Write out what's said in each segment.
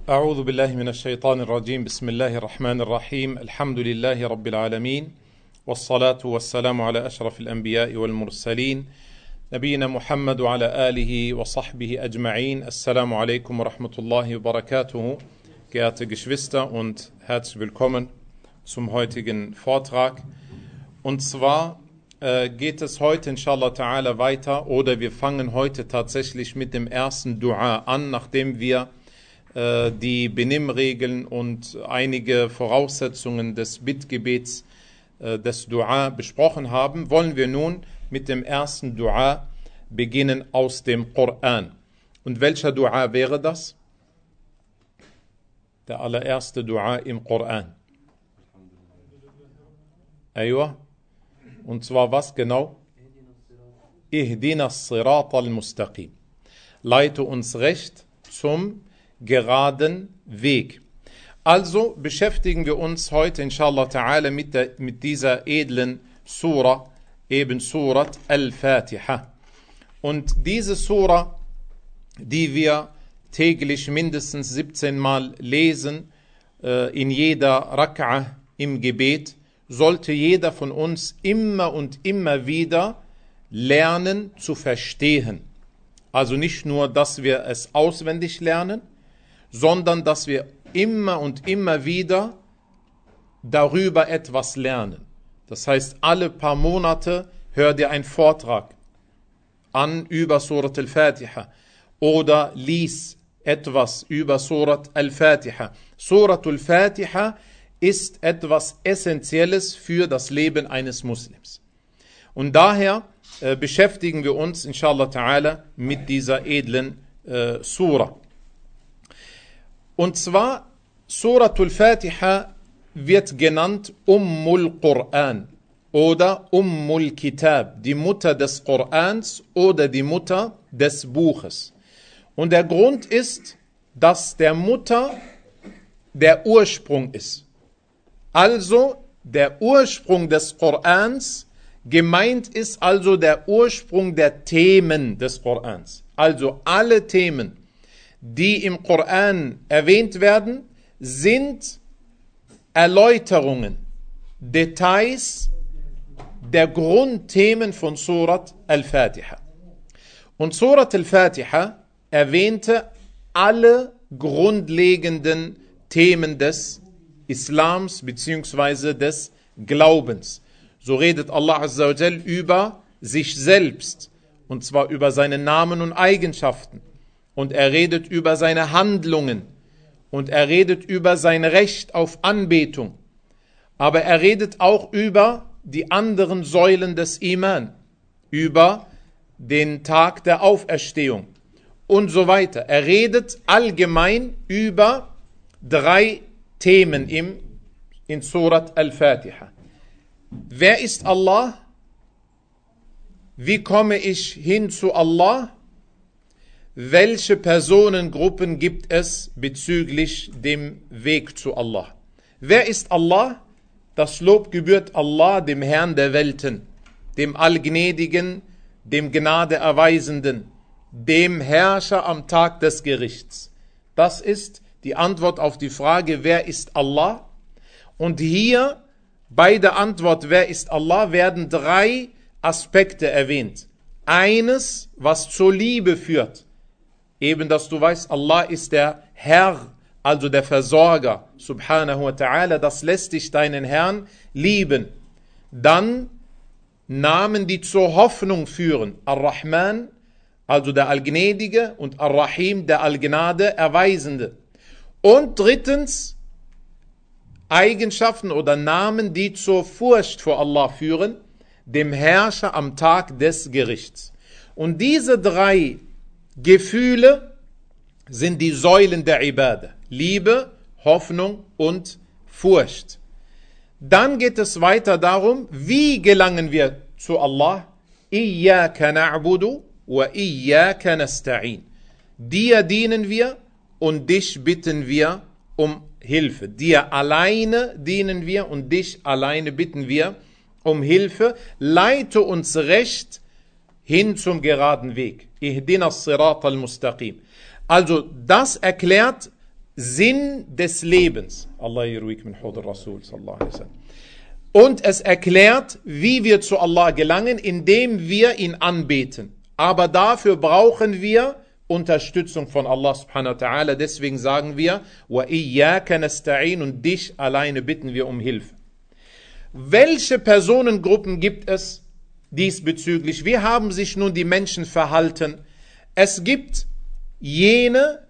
أعوذ بالله من الشيطان الرجيم بسم الله الرحمن الرحيم الحمد لله رب العالمين والصلاة والسلام على أشرف الأنبياء والمرسلين نبينا محمد وعلى آله وصحبه أجمعين. Assalamu alaikum wa rahmatullahi wa barakatuhu. Geehrte Geschwister und herzlich willkommen zum heutigen Vortrag. Und zwar geht es heute inshallah ta'ala weiter, oder wir fangen heute tatsächlich mit dem ersten Dua an, nachdem wir die Benimmregeln und einige Voraussetzungen des Bittgebets des Dua besprochen haben, wollen wir nun mit dem ersten Dua beginnen aus dem Koran. Und welcher Dua wäre das? Der allererste Dua im Koran. Aywa. Und zwar was genau? Ihdina as-Sirat al-Mustaqim. Leite uns recht zum geraden Weg. Also beschäftigen wir uns heute inshallah ta'ala mit dieser edlen Surah, eben Surat al-Fatiha. Und diese Surah, die wir täglich mindestens 17 Mal lesen, in jeder Rak'a im Gebet, sollte jeder von uns immer und immer wieder lernen zu verstehen. Also nicht nur, dass wir es auswendig lernen, sondern dass wir immer und immer wieder darüber etwas lernen. Das heißt, alle paar Monate hör dir einen Vortrag an über Surat al-Fatiha oder lies etwas über Surat al-Fatiha. Surat al-Fatiha ist etwas Essentielles für das Leben eines Muslims. Und daher beschäftigen wir uns inshallah ta'ala mit dieser edlen Surah. Und zwar, Surat al-Fatiha wird genannt Ummul Quran oder Ummul Kitab, die Mutter des Korans oder die Mutter des Buches. Und der Grund ist, dass der Mutter der Ursprung ist. Also der Ursprung des Korans, gemeint ist also der Ursprung der Themen des Korans. Also alle Themen, die im Koran erwähnt werden, sind Erläuterungen, Details der Grundthemen von Surat al-Fatiha. Und Surat al-Fatiha erwähnte alle grundlegenden Themen des Islams bzw. des Glaubens. So redet Allah Azza wa Jal über sich selbst, und zwar über seine Namen und Eigenschaften. Und er redet über seine Handlungen und er redet über sein Recht auf Anbetung. Aber er redet auch über die anderen Säulen des Iman, über den Tag der Auferstehung und so weiter. Er redet allgemein über 3 Themen in Surat al-Fatiha. Wer ist Allah? Wie komme ich hin zu Allah? Welche Personengruppen gibt es bezüglich dem Weg zu Allah? Wer ist Allah? Das Lob gebührt Allah, dem Herrn der Welten, dem Allgnädigen, dem Gnadeerweisenden, dem Herrscher am Tag des Gerichts. Das ist die Antwort auf die Frage, wer ist Allah? Und hier bei der Antwort, wer ist Allah, werden 3 Aspekte erwähnt. Eines, was zur Liebe führt. Eben, dass du weißt, Allah ist der Herr, also der Versorger, subhanahu wa ta'ala, das lässt dich deinen Herrn lieben. Dann Namen, die zur Hoffnung führen. Ar-Rahman, also der Allgnädige, und Ar-Rahim, der Allgnade Erweisende. Und drittens, Eigenschaften oder Namen, die zur Furcht vor Allah führen, dem Herrscher am Tag des Gerichts. Und diese 3 Gefühle sind die Säulen der Ibadah. Liebe, Hoffnung und Furcht. Dann geht es weiter darum, wie gelangen wir zu Allah? Iyyaka na'budu wa iyyaka nasta'in. Dir dienen wir und dich bitten wir um Hilfe. Dir alleine dienen wir und dich alleine bitten wir um Hilfe. Leite uns recht hin zum geraden Weg. Ihdina as-Sirat al-Mustaqim. Also das erklärt Sinn des Lebens. Allah yirwik min hud al-Rasul sallallahu alaihi wasallam. Und es erklärt, wie wir zu Allah gelangen, indem wir ihn anbeten. Aber dafür brauchen wir Unterstützung von Allah subhanahu wa ta'ala. Deswegen sagen wir, wa iyyaka nasta'in, und dich alleine bitten wir um Hilfe. Welche Personengruppen gibt es diesbezüglich? Wie haben sich nun die Menschen verhalten? Es gibt jene,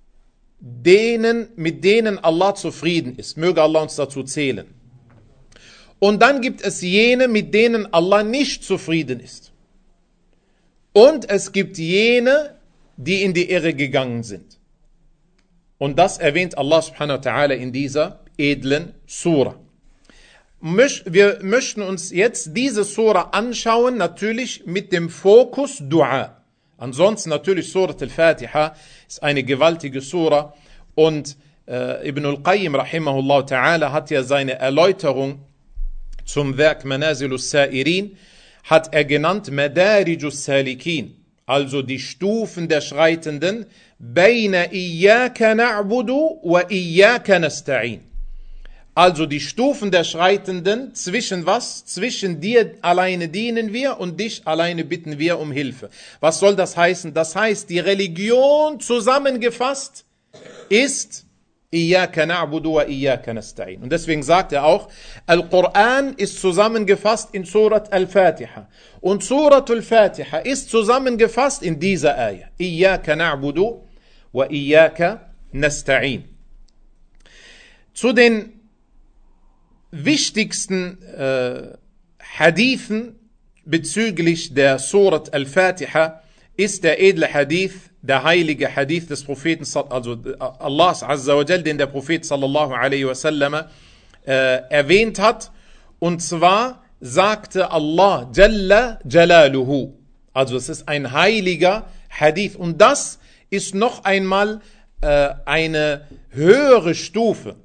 mit denen Allah zufrieden ist. Möge Allah uns dazu zählen. Und dann gibt es jene, mit denen Allah nicht zufrieden ist. Und es gibt jene, die in die Irre gegangen sind. Und das erwähnt Allah subhanahu wa ta'ala in dieser edlen Sura. Wir möchten uns jetzt diese Sura anschauen, natürlich mit dem Fokus Dua. Ansonsten natürlich Surat al-Fatiha ist eine gewaltige Sura. Und Ibn al-Qayyim rahimahullah ta'ala hat ja seine Erläuterung zum Werk Manazilus Sa'irin, hat er genannt Madarijus Salikin, also die Stufen der Schreitenden, Baina iyyaka na'budu wa iyyaka nasta'in. Also die Stufen der Schreitenden, zwischen was? Zwischen dir alleine dienen wir und dich alleine bitten wir um Hilfe. Was soll das heißen? Das heißt, die Religion zusammengefasst ist Iyyaka na'budu wa iyyaka nasta'in. Und deswegen sagt er auch, Al-Quran ist zusammengefasst in Surat Al-Fatiha. Und Surat Al-Fatiha ist zusammengefasst in dieser Ayah. Iyyaka na'budu wa iyyaka nasta'in. Zu den wichtigsten Hadithen bezüglich der Surat Al-Fatiha ist der edle Hadith, der heilige Hadith des Propheten, also Allahs Azza wa Jal, den der Prophet sallallahu alaihi wasallam erwähnt hat. Und zwar sagte Allah Jalla Jalaluhu. Also es ist ein heiliger Hadith. Und das ist noch einmal eine höhere Stufe.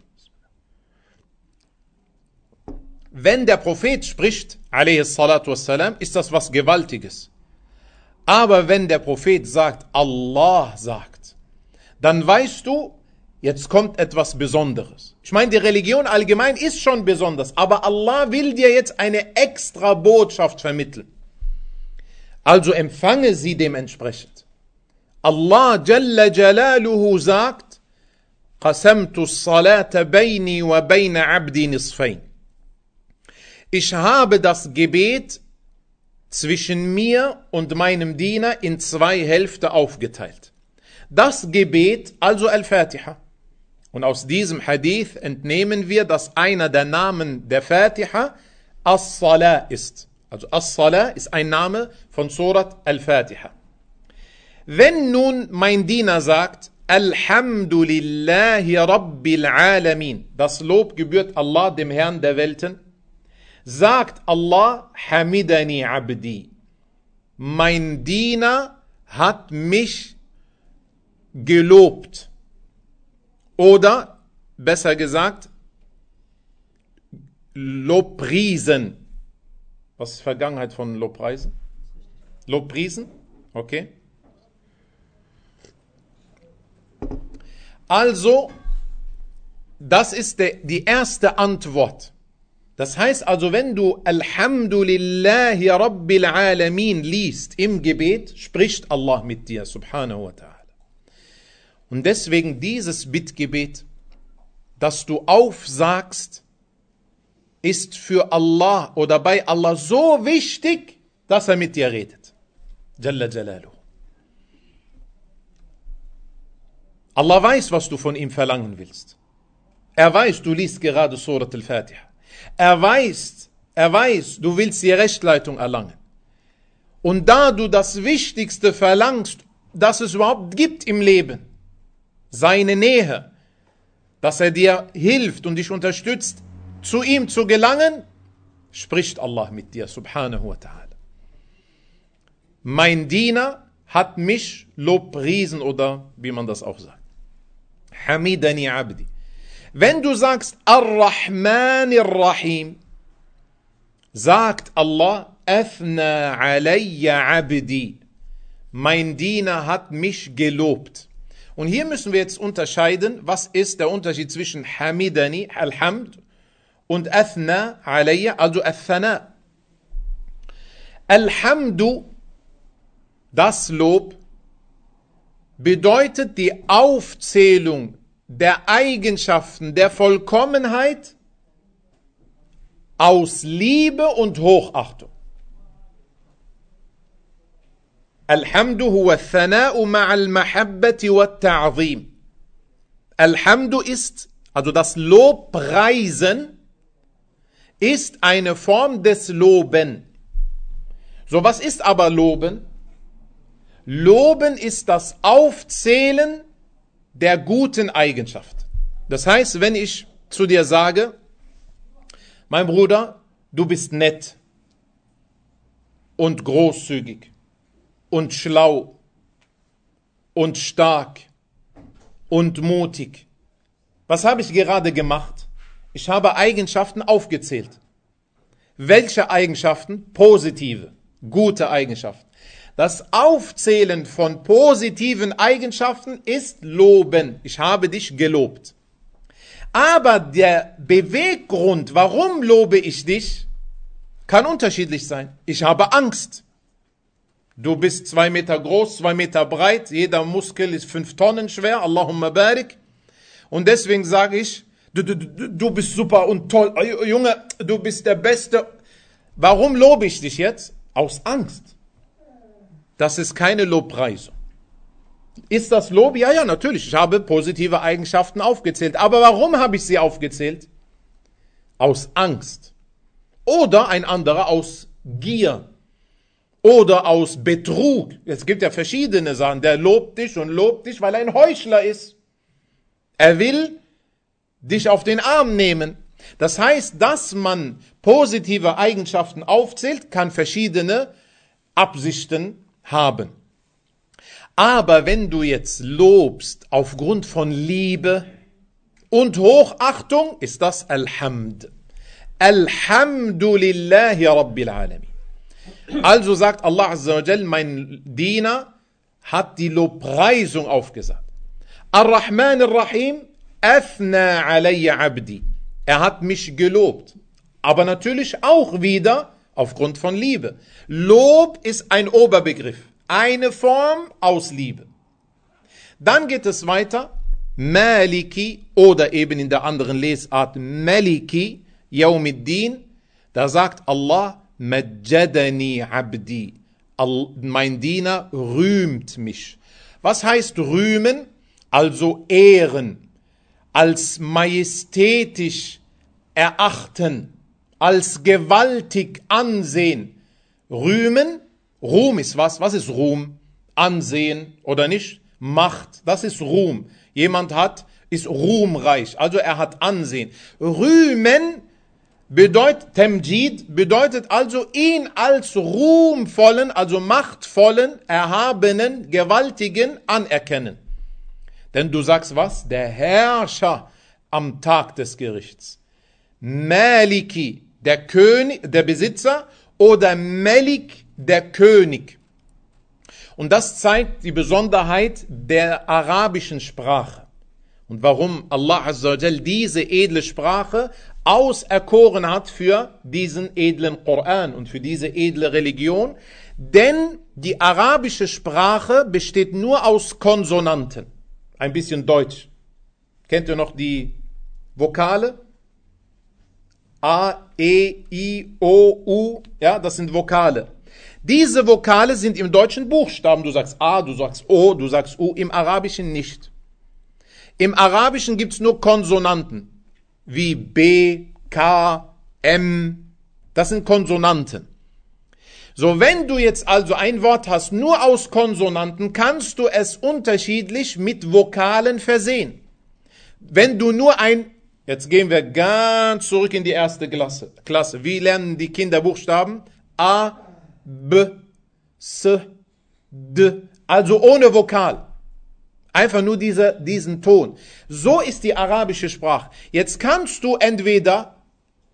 Wenn der Prophet spricht, alaihi salatu wassalam, ist das was Gewaltiges. Aber wenn der Prophet sagt, Allah sagt, dann weißt du, jetzt kommt etwas Besonderes. Ich meine, die Religion allgemein ist schon besonders, aber Allah will dir jetzt eine extra Botschaft vermitteln. Also empfange sie dementsprechend. Allah Jalla Jalaluhu sagt, Qasamtu as-salata bayni wa bayna abdi nisfayn. Ich habe das Gebet zwischen mir und meinem Diener in 2 Hälften aufgeteilt. Das Gebet, also Al-Fatiha. Und aus diesem Hadith entnehmen wir, dass einer der Namen der Fatiha As-Salah ist. Also As-Salah ist ein Name von Surat Al-Fatiha. Wenn nun mein Diener sagt, Alhamdulillahi Rabbil Alamin, das Lob gebührt Allah, dem Herrn der Welten, sagt Allah, Hamidani Abdi, mein Diener hat mich gelobt. Oder, besser gesagt, Lobpriesen. Was ist Vergangenheit von Lobpreisen? Lobpriesen? Okay. Also, das ist die erste Antwort. Das heißt also, wenn du Alhamdulillahi Rabbil Alamin liest im Gebet, spricht Allah mit dir, subhanahu wa ta'ala. Und deswegen dieses Bittgebet, das du aufsagst, ist für Allah oder bei Allah so wichtig, dass er mit dir redet. Jalla Jalaluhu. Allah weiß, was du von ihm verlangen willst. Er weiß, du liest gerade Surat Al-Fatiha. Er weiß, du willst die Rechtleitung erlangen. Und da du das Wichtigste verlangst, das es überhaupt gibt im Leben, seine Nähe, dass er dir hilft und dich unterstützt, zu ihm zu gelangen, spricht Allah mit dir, subhanahu wa ta'ala. Mein Diener hat mich lobpriesen, oder wie man das auch sagt. Hamidani Abdi. Wenn du sagst Ar-Rahman Ar-Rahim, sagt Allah, Athna alayya abdi, mein Diener hat mich gelobt. Und hier müssen wir jetzt unterscheiden, was ist der Unterschied zwischen Hamidani, Alhamd, und Athna alayya, also Athana. Alhamdu, das Lob, bedeutet die Aufzählung der Eigenschaften der Vollkommenheit aus Liebe und Hochachtung. Alhamdu huwa Thana'u ma'al Mahabbati wa Ta'zim. Alhamdu ist, also das Lobpreisen, ist eine Form des Loben. So, was ist aber Loben? Loben ist das Aufzählen der guten Eigenschaften. Das heißt, wenn ich zu dir sage, mein Bruder, du bist nett und großzügig und schlau und stark und mutig. Was habe ich gerade gemacht? Ich habe Eigenschaften aufgezählt. Welche Eigenschaften? Positive, gute Eigenschaften. Das Aufzählen von positiven Eigenschaften ist Loben. Ich habe dich gelobt. Aber der Beweggrund, warum lobe ich dich, kann unterschiedlich sein. Ich habe Angst. Du bist 2 Meter groß, 2 Meter breit, jeder Muskel ist 5 Tonnen schwer, Allahumma barik. Und deswegen sage ich, du bist super und toll, Junge, du bist der Beste. Warum lobe ich dich jetzt? Aus Angst. Das ist keine Lobpreisung. Ist das Lob? Ja, ja, natürlich. Ich habe positive Eigenschaften aufgezählt. Aber warum habe ich sie aufgezählt? Aus Angst. Oder ein anderer aus Gier. Oder aus Betrug. Es gibt ja verschiedene Sachen. Der lobt dich, weil er ein Heuchler ist. Er will dich auf den Arm nehmen. Das heißt, dass man positive Eigenschaften aufzählt, kann verschiedene Absichten haben. Aber wenn du jetzt lobst aufgrund von Liebe und Hochachtung, ist das Alhamd. Alhamdulillahi Rabbil Alamin. Also sagt Allah Azza wa Jal, mein Diener hat die Lobpreisung aufgesagt. Ar-Rahman ar-Rahim, Athna alayya abdi. Er hat mich gelobt. Aber natürlich auch wieder aufgrund von Liebe. Lob ist ein Oberbegriff. Eine Form aus Liebe. Dann geht es weiter. Maliki oder eben in der anderen Lesart Maliki Yawmiddin. Da sagt Allah, Majjadani abdi. Mein Diener rühmt mich. Was heißt rühmen? Also ehren, als majestätisch erachten, als gewaltig ansehen. Rühmen, Ruhm ist was? Was ist Ruhm? Ansehen oder nicht? Macht, das ist Ruhm. Jemand ist ruhmreich, also er hat Ansehen. Rühmen bedeutet, Temjid bedeutet also ihn als ruhmvollen, also machtvollen, erhabenen, gewaltigen anerkennen. Denn du sagst was? Der Herrscher am Tag des Gerichts. Maliki, der König, der Besitzer, oder Malik, der König. Und das zeigt die Besonderheit der arabischen Sprache. Und warum Allah Azza wa Jal diese edle Sprache auserkoren hat für diesen edlen Koran und für diese edle Religion. Denn die arabische Sprache besteht nur aus Konsonanten. Ein bisschen Deutsch. Kennt ihr noch die Vokale? A, E, I, O, U. Ja, das sind Vokale. Diese Vokale sind im Deutschen Buchstaben. Du sagst A, du sagst O, du sagst U. Im Arabischen nicht. Im Arabischen gibt es nur Konsonanten. Wie B, K, M. Das sind Konsonanten. So, wenn du jetzt also ein Wort hast, nur aus Konsonanten, kannst du es unterschiedlich mit Vokalen versehen. Wenn du nur jetzt gehen wir ganz zurück in die erste Klasse. Wie lernen die Kinder Buchstaben? A, B, S, D. Also ohne Vokal. Einfach nur diesen Ton. So ist die arabische Sprache. Jetzt kannst du entweder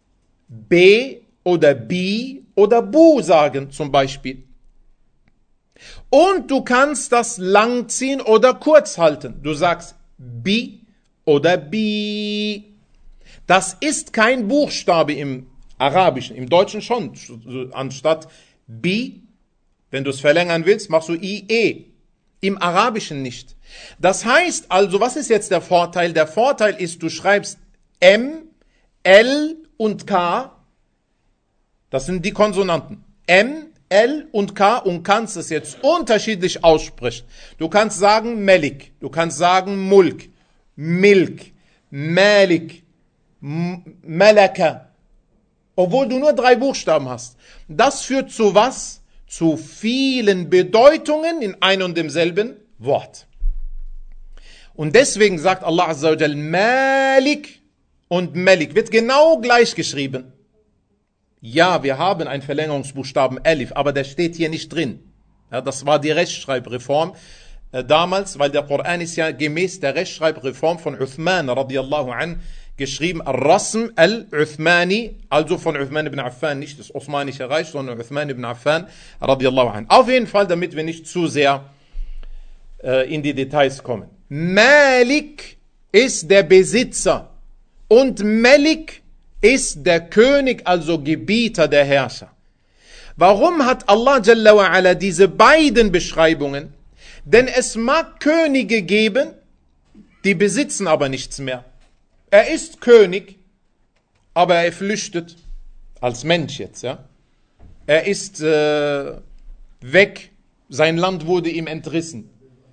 B oder Bi oder Bu sagen, zum Beispiel. Und du kannst das lang ziehen oder kurz halten. Du sagst bi oder bi. Das ist kein Buchstabe im Arabischen, im Deutschen schon. Anstatt bi, wenn du es verlängern willst, machst du IE. Im Arabischen nicht. Das heißt also, was ist jetzt der Vorteil? Der Vorteil ist, du schreibst M, L und K. Das sind die Konsonanten. M, L und K und kannst es jetzt unterschiedlich aussprechen. Du kannst sagen Melik, du kannst sagen Mulk, Milk, Malik, Malaka. Obwohl du nur 3 Buchstaben hast. Das führt zu was? Zu vielen Bedeutungen in ein und demselben Wort. Und deswegen sagt Allah Azza wa Jal Malik und Malik wird genau gleich geschrieben. Ja, wir haben einen Verlängerungsbuchstaben Alif, aber der steht hier nicht drin. Ja, das war die Rechtschreibreform damals, weil der Koran ist ja gemäß der Rechtschreibreform von Uthman radiyallahu an geschrieben, Al-Rasm al-Uthmani, also von Uthman ibn Affan, nicht das Osmanische Reich, sondern Uthman ibn Affan radiyallahu an. Auf jeden Fall, damit wir nicht zu sehr in die Details kommen. Malik ist der Besitzer und Malik ist der König, also Gebieter, der Herrscher. Warum hat Allah Jalla wa Ala diese beiden Beschreibungen? Denn es mag Könige geben, die besitzen aber nichts mehr. Er ist König, aber er flüchtet als Mensch jetzt. Ja? Er ist weg, sein Land wurde ihm entrissen.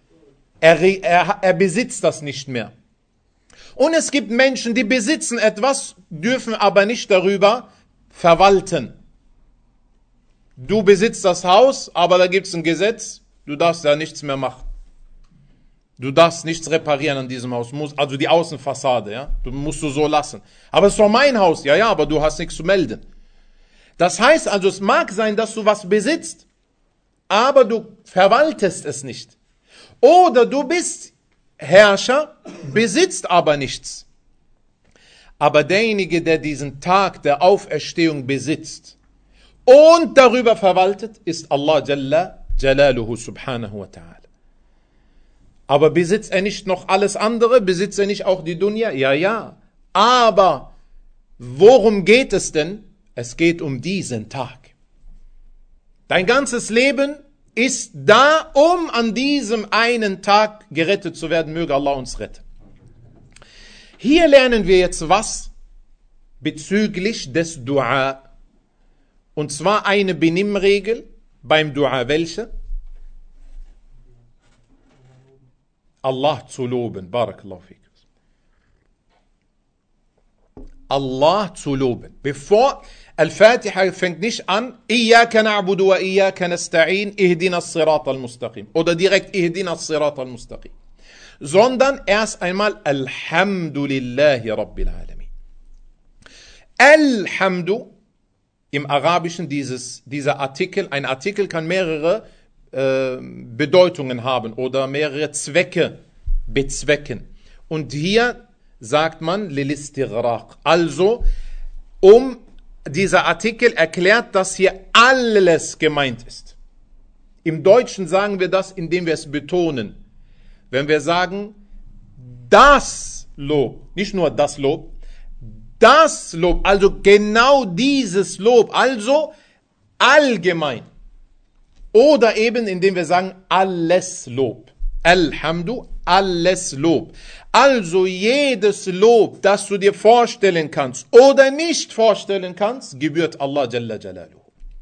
Er besitzt das nicht mehr. Und es gibt Menschen, die besitzen etwas, dürfen aber nicht darüber verwalten. Du besitzt das Haus, aber da gibt es ein Gesetz, du darfst da nichts mehr machen. Du darfst nichts reparieren an diesem Haus, also die Außenfassade, ja, du musst du so lassen. Aber es ist doch mein Haus, ja, aber du hast nichts zu melden. Das heißt also, es mag sein, dass du was besitzt, aber du verwaltest es nicht. Oder du bist Herrscher, besitzt aber nichts. Aber derjenige, der diesen Tag der Auferstehung besitzt und darüber verwaltet, ist Allah Jalla Jalaluhu subhanahu wa ta'ala. Aber besitzt er nicht noch alles andere? Besitzt er nicht auch die Dunya? Ja. Aber worum geht es denn? Es geht um diesen Tag. Dein ganzes Leben ist da, um an diesem einen Tag gerettet zu werden. Möge Allah uns retten. Hier lernen wir jetzt was bezüglich des Dua. Und zwar eine Benimmregel beim Dua. Welche? Allah zu loben. Barakallahu fik. Allah zu loben. Bevor Al-Fatiha fängt nicht an, Iyaka na'budu wa iyaka nasta'in, ihdina as-sirat al-mustaqim. Oder direkt ihdina as-sirat al-mustaqim. Sondern erst einmal Alhamdulillahi Rabbil Alamin. Alhamdu, im Arabischen dieser Artikel, ein Artikel kann mehrere Bedeutungen haben oder mehrere Zwecke bezwecken. Und hier sagt man Lilistighraq. Also, dieser Artikel erklärt, dass hier alles gemeint ist. Im Deutschen sagen wir das, indem wir es betonen. Wenn wir sagen, das Lob, nicht nur das Lob, also genau dieses Lob, also allgemein. Oder eben, indem wir sagen, alles Lob. Alhamdu, alles Lob. Also jedes Lob, das du dir vorstellen kannst oder nicht vorstellen kannst, gebührt Allah Jalla Jalaluhu.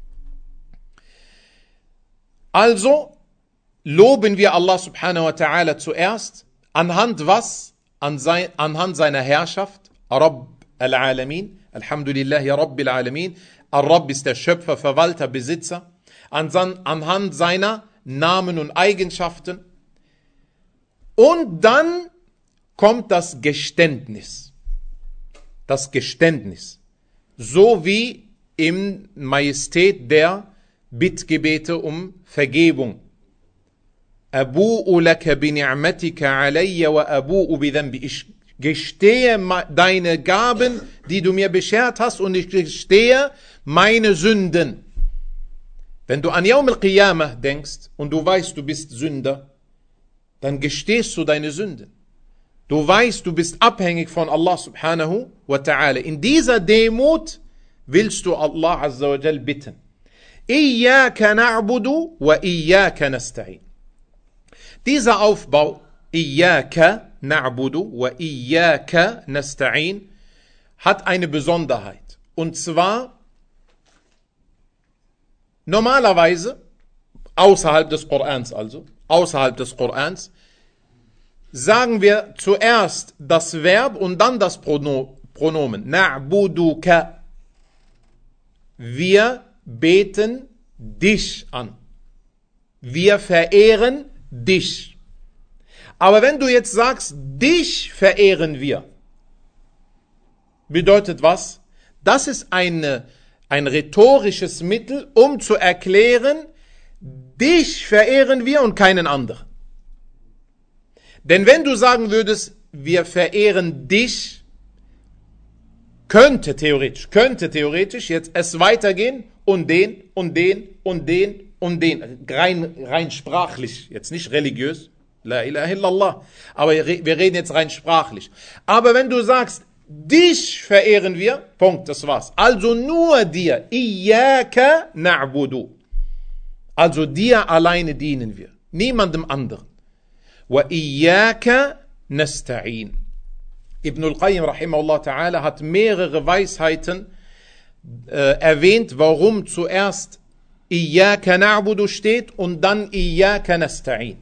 Also loben wir Allah subhanahu wa ta'ala zuerst, anhand was? Anhand seiner Herrschaft, Rabb al-Alamin, Alhamdulillahi Rabbil Alamin. Ar-Rabb ist der Schöpfer, Verwalter, Besitzer. Anhand seiner Namen und Eigenschaften. Und dann kommt das Geständnis. Das Geständnis. So wie im Majestät der Bittgebete um Vergebung. Abu'u laka bi ni'matika alayya wa abu'u bi dhanbi. Ich gestehe deine Gaben, die du mir beschert hast, und ich gestehe meine Sünden. Wenn du an Yawm al-Qiyamah denkst und du weißt, du bist Sünder, dann gestehst du deine Sünden. Du weißt, du bist abhängig von Allah subhanahu wa ta'ala. In dieser Demut willst du Allah azza wa jal bitten. Iyyaka na'budu wa iyyaka nasta'in. Dieser Aufbau, Iyyaka na'budu wa iyyaka nasta'in, hat eine Besonderheit. Und zwar, normalerweise, außerhalb des Korans sagen wir zuerst das Verb und dann das Pronomen. Na'buduka. Wir beten dich an. Wir verehren dich. Aber wenn du jetzt sagst, dich verehren wir, bedeutet was? Das ist ein rhetorisches Mittel, um zu erklären, dich verehren wir und keinen anderen. Denn wenn du sagen würdest, wir verehren dich, könnte theoretisch jetzt es weitergehen und den und den und den und den. Rein sprachlich, jetzt nicht religiös. La ilaha illallah. Aber wir reden jetzt rein sprachlich. Aber wenn du sagst, dich verehren wir, Punkt, das war's. Also nur dir. Iyyaka na'budu. Also dir alleine dienen wir. Niemandem anderen. Wa iyyaka nasta'in. Ibn al-Qayyim rahimahullah ta'ala hat mehrere Weisheiten erwähnt, warum zuerst Iyyaka na'budu steht und dann Iyyaka nasta'in.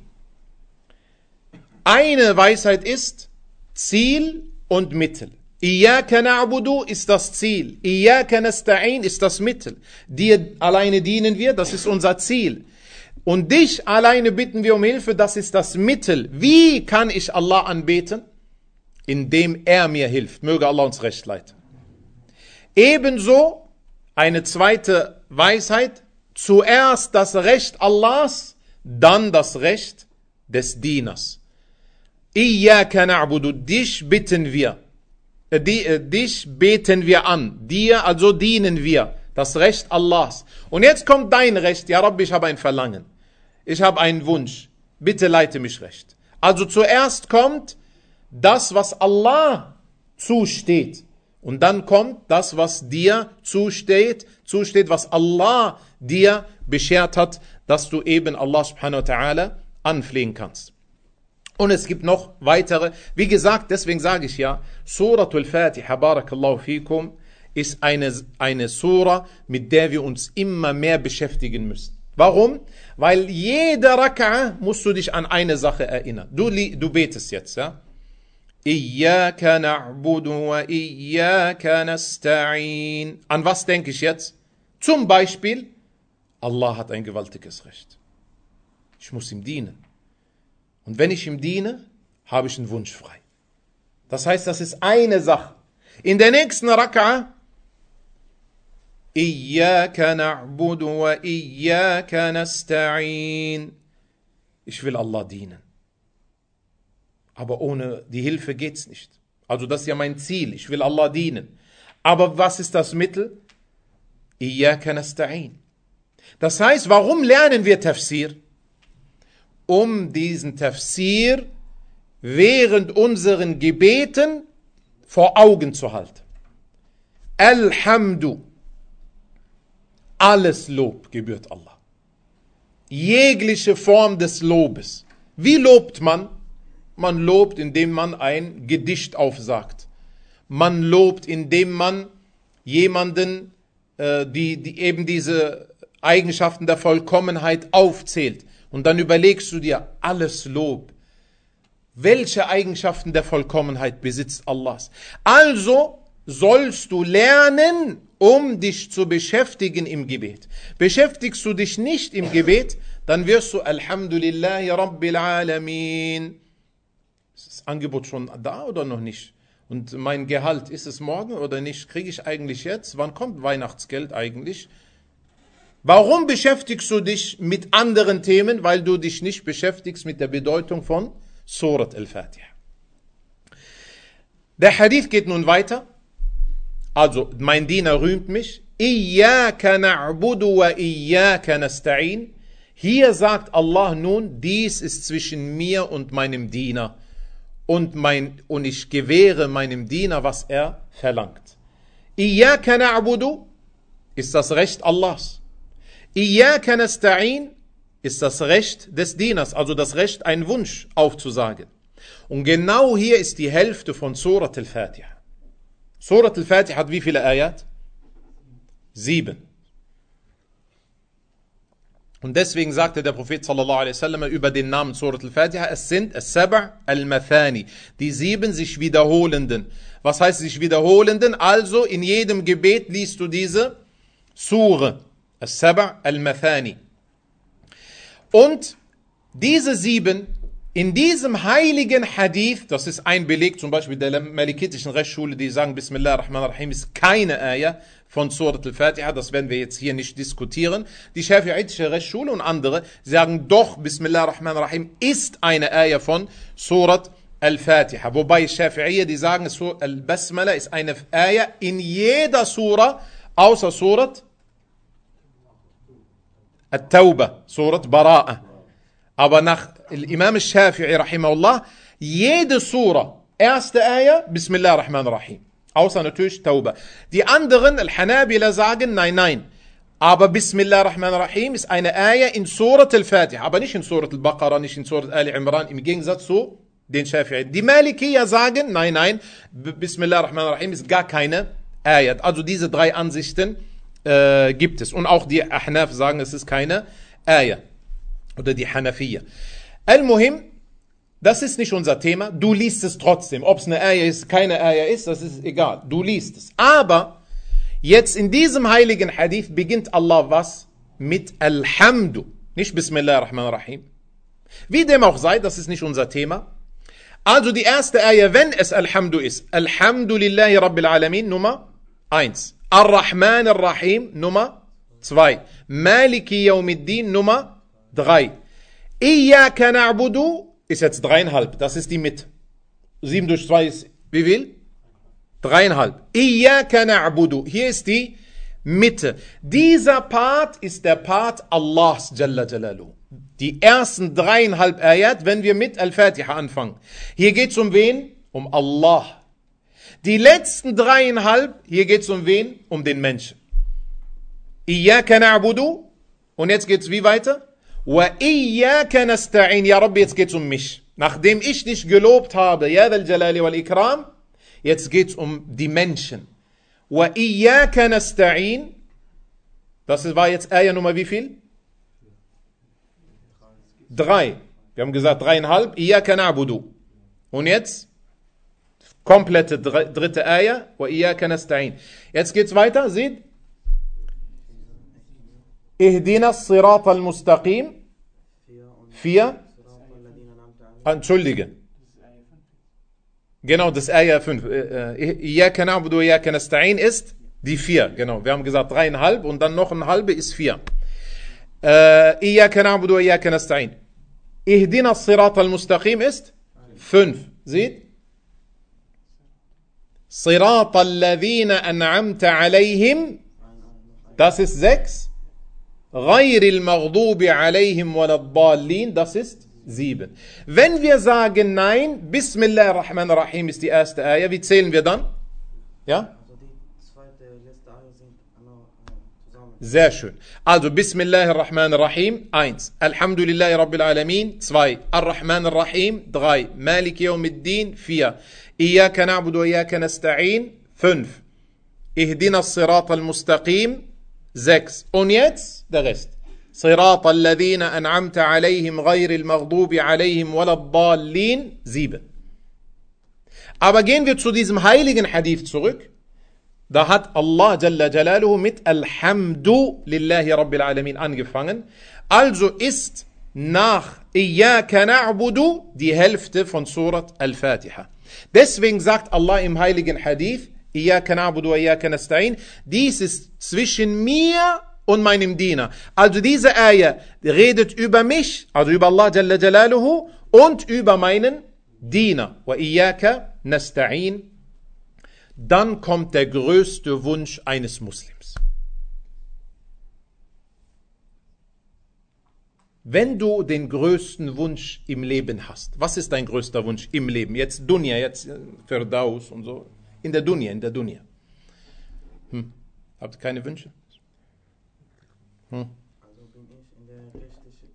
Eine Weisheit ist Ziel und Mittel. Iyyaka na'budu ist das Ziel. Iyyaka nasta'in ist das Mittel. Dir alleine dienen wir, das ist unser Ziel. Und dich alleine bitten wir um Hilfe, das ist das Mittel. Wie kann ich Allah anbeten? Indem er mir hilft. Möge Allah uns recht leiten. Ebenso eine zweite Weisheit. Zuerst das Recht Allahs, dann das Recht des Dieners. Iyyaka na'budu, dich bitten wir. Dich beten wir an. Dir also dienen wir. Das Recht Allahs. Und jetzt kommt dein Recht. Ja Rabbi, ich habe ein Verlangen. Ich habe einen Wunsch. Bitte leite mich recht. Also zuerst kommt das, was Allah zusteht. Und dann kommt das, was dir zusteht, was Allah dir beschert hat, dass du eben Allah subhanahu wa ta'ala anflehen kannst. Und es gibt noch weitere. Wie gesagt, deswegen sage ich ja, Suratul Fatiha, barakallahu fikum, ist eine Sura, mit der wir uns immer mehr beschäftigen müssen. Warum? Weil jede Raka'a musst du dich an eine Sache erinnern. Du betest jetzt, ja? Iyyaka na'budu wa iyyaka nasta'in. An was denke ich jetzt? Zum Beispiel, Allah hat ein gewaltiges Recht. Ich muss ihm dienen. Und wenn ich ihm diene, habe ich einen Wunsch frei. Das heißt, das ist eine Sache. In der nächsten Raka'a, Iyyaka na'budu wa iyyaka nasta'in. Ich will Allah dienen. Aber ohne die Hilfe geht's nicht. Also das ist ja mein Ziel. Ich will Allah dienen. Aber was ist das Mittel? Iyyaka nasta'in. Das heißt, warum lernen wir Tafsir? Um diesen Tafsir während unseren Gebeten vor Augen zu halten. Alhamdu. Alles Lob gebührt Allah. Jegliche Form des Lobes. Wie lobt man? Man lobt, indem man ein Gedicht aufsagt. Man lobt, indem man jemanden, die eben diese Eigenschaften der Vollkommenheit aufzählt. Und dann überlegst du dir, alles Lob. Welche Eigenschaften der Vollkommenheit besitzt Allahs? Also sollst du lernen, um dich zu beschäftigen im Gebet. Beschäftigst du dich nicht im Gebet, dann wirst du Alhamdulillahi Rabbil Alamin. Ist das Angebot schon da oder noch nicht? Und mein Gehalt, ist es morgen oder nicht? Kriege ich eigentlich jetzt? Wann kommt Weihnachtsgeld eigentlich? Warum beschäftigst du dich mit anderen Themen? Weil du dich nicht beschäftigst mit der Bedeutung von Surat al-Fatiha. Der Hadith geht nun weiter. Also, mein Diener rühmt mich. Iyyaka na'budu wa iyyaka nasta'in. Hier sagt Allah nun, dies ist zwischen mir und meinem Diener. Und ich gewähre meinem Diener, was er verlangt. Iyyaka na'budu ist das Recht Allahs. Iyyaka nasta'in ist das Recht des Dieners, also das Recht, einen Wunsch aufzusagen. Und genau hier ist die Hälfte von Surat al-Fatiha. Surat al-Fatiha hat wie viele Ayat? 7. Und deswegen sagte der Prophet sallallahu alaihi wasallam über den Namen Surat al-Fatiha, es sind as-Sab' al-Mathani, die 7 sich wiederholenden. Was heißt sich wiederholenden? Also in jedem Gebet liest du diese Sure, as-Sab' al-Mathani. Und diese 7, in diesem heiligen Hadith, das ist ein Beleg zum Beispiel der malikitischen Rechtsschule, die sagen, Bismillah ar-Rahman ar-Rahim ist keine Ayah von Surat al-Fatiha, das werden wir jetzt hier nicht diskutieren. Die schafi'itische Rechtsschule und andere sagen doch, Bismillah ar-Rahman ar-Rahim ist eine Ayah von Surat al-Fatiha. Wobei Schafi'iyya, die sagen, al-Basmala ist eine Ayah in jeder Surah, außer Surat At-Tawbah, Surat Bara'a. Aber nach Imam al-Shafi'i, rahimahullah, jede Surah, erste Ayah, Bismillah ar-Rahman ar-Rahim. Außer natürlich Tauba. Die anderen, Al-Hanabila, sagen, nein. Aber Bismillah ar-Rahman ar-Rahim ist eine Ayah in Surat al-Fatiha, aber nicht in Surat al-Baqarah, nicht in Surat al-Imran, im Gegensatz zu den Shafi'i. Die Malikiya sagen, nein, Bismillah ar-Rahman ar-Rahim ist gar keine Ayah. Also diese 3 Ansichten gibt es. Und auch die Ahnaf sagen, es ist keine Ayah. Oder die Hanafiya. Al-Muhim, das ist nicht unser Thema. Du liest es trotzdem. Ob es eine Ayah ist, keine Ayah ist, das ist egal. Du liest es. Aber jetzt in diesem heiligen Hadith beginnt Allah was? Mit Alhamdu. Nicht Bismillah ar-Rahman ar-Rahim. Wie dem auch sei, das ist nicht unser Thema. Also die erste Ayah, wenn es Alhamdu ist. Alhamdulillahi Rabbil Alamin, Nummer 1. Ar-Rahman ar-Rahim, Nummer 2. Maliki Yawmiddin, Nummer 3. Iyyaka na'budu ist jetzt 3,5. Das ist die Mitte. 7 durch 2 ist wie viel? 3,5. Iyyaka na'budu. Hier ist die Mitte. Dieser Part ist der Part Allahs Jalla Jalaluhu. Die ersten 3,5 Ayat, wenn wir mit Al-Fatiha anfangen. Hier geht es um wen? Um Allah. Die letzten 3,5, hier geht es um wen? Um den Menschen. Iyyaka na'budu. Und jetzt geht es wie weiter? Wa iyyaka nasta'in. Ja Rabbi, jetzt geht es um mich. Nachdem ich dich gelobt habe, Ya Dhal Jalali wal Ikram, jetzt geht es um die Menschen. Wa iyyaka nasta'in. Das war jetzt Ayah Nummer wie viel? 3. Wir haben gesagt 3,5. Iyyaka na'budu. Und jetzt? Komplette dritte Ayah. Wa iyyaka nasta'in. Jetzt geht's weiter. Seht. Ihdina as-Sirat al-Mustaqim. 4. Entschuldige. Genau, das Ayah 5. Iyyaka na'budu wa iyyaka nasta'in ist die 4. Genau. Wir haben gesagt 3,5 und dann noch ein halbe ist 4. Iyyaka na'budu wa iyyaka nasta'in. Ihdina as-Sirat al-Mustaqim ist 5. Seht. Sirat al-Ladhina an'amta alayhim. Das ist 6. Ghayril Maghdubi alayhim waladdallin. Das ist 7. Wenn wir sagen nein, Bismillah ar-Rahman ar-Rahim ist die erste Ayah, wie zählen wir dann? Ja? Also die zweite, letzte Ayah sind zusammen. Sehr schön. Also Bismillah ar-Rahman ar-Rahim 1. Alhamdulillahi Rabbil Alamin 2. Ar-Rahman ar-Rahim 3. Maliki Yawmiddin 4. Iyyaka na'budu wa iyyaka nasta'in 5. Ihdina as-Sirat al-Mustaqim 6. Und jetzt der Rest. صراط الذين أنعمت عليهم غير المغضوب عليهم ولا الضالين 7. Aber gehen wir zu diesem heiligen Hadith zurück. Da hat Allah Jalla Jalaluhu mit Alhamdu Lillahi Rabbil Alamin angefangen. Also ist nach Iyyaka na'budu die Hälfte von Surat Al-Fatiha. Deswegen sagt Allah im heiligen Hadith, Iyyaka na'budu wa iyyaka nasta'in, dies ist zwischen mir und meinem Diener. Also diese Ayah redet über mich, also über Allah Jalla Jalaluhu und über meinen Diener. Wa iyyaka nasta'in. Dann kommt der größte Wunsch eines Muslims. wenn du den größten Wunsch im Leben hast, was ist dein größter Wunsch im Leben? Jetzt Dunya, jetzt Firdaus und so. In der Dunya. Habt ihr keine Wünsche? Also bin ich in der richtigen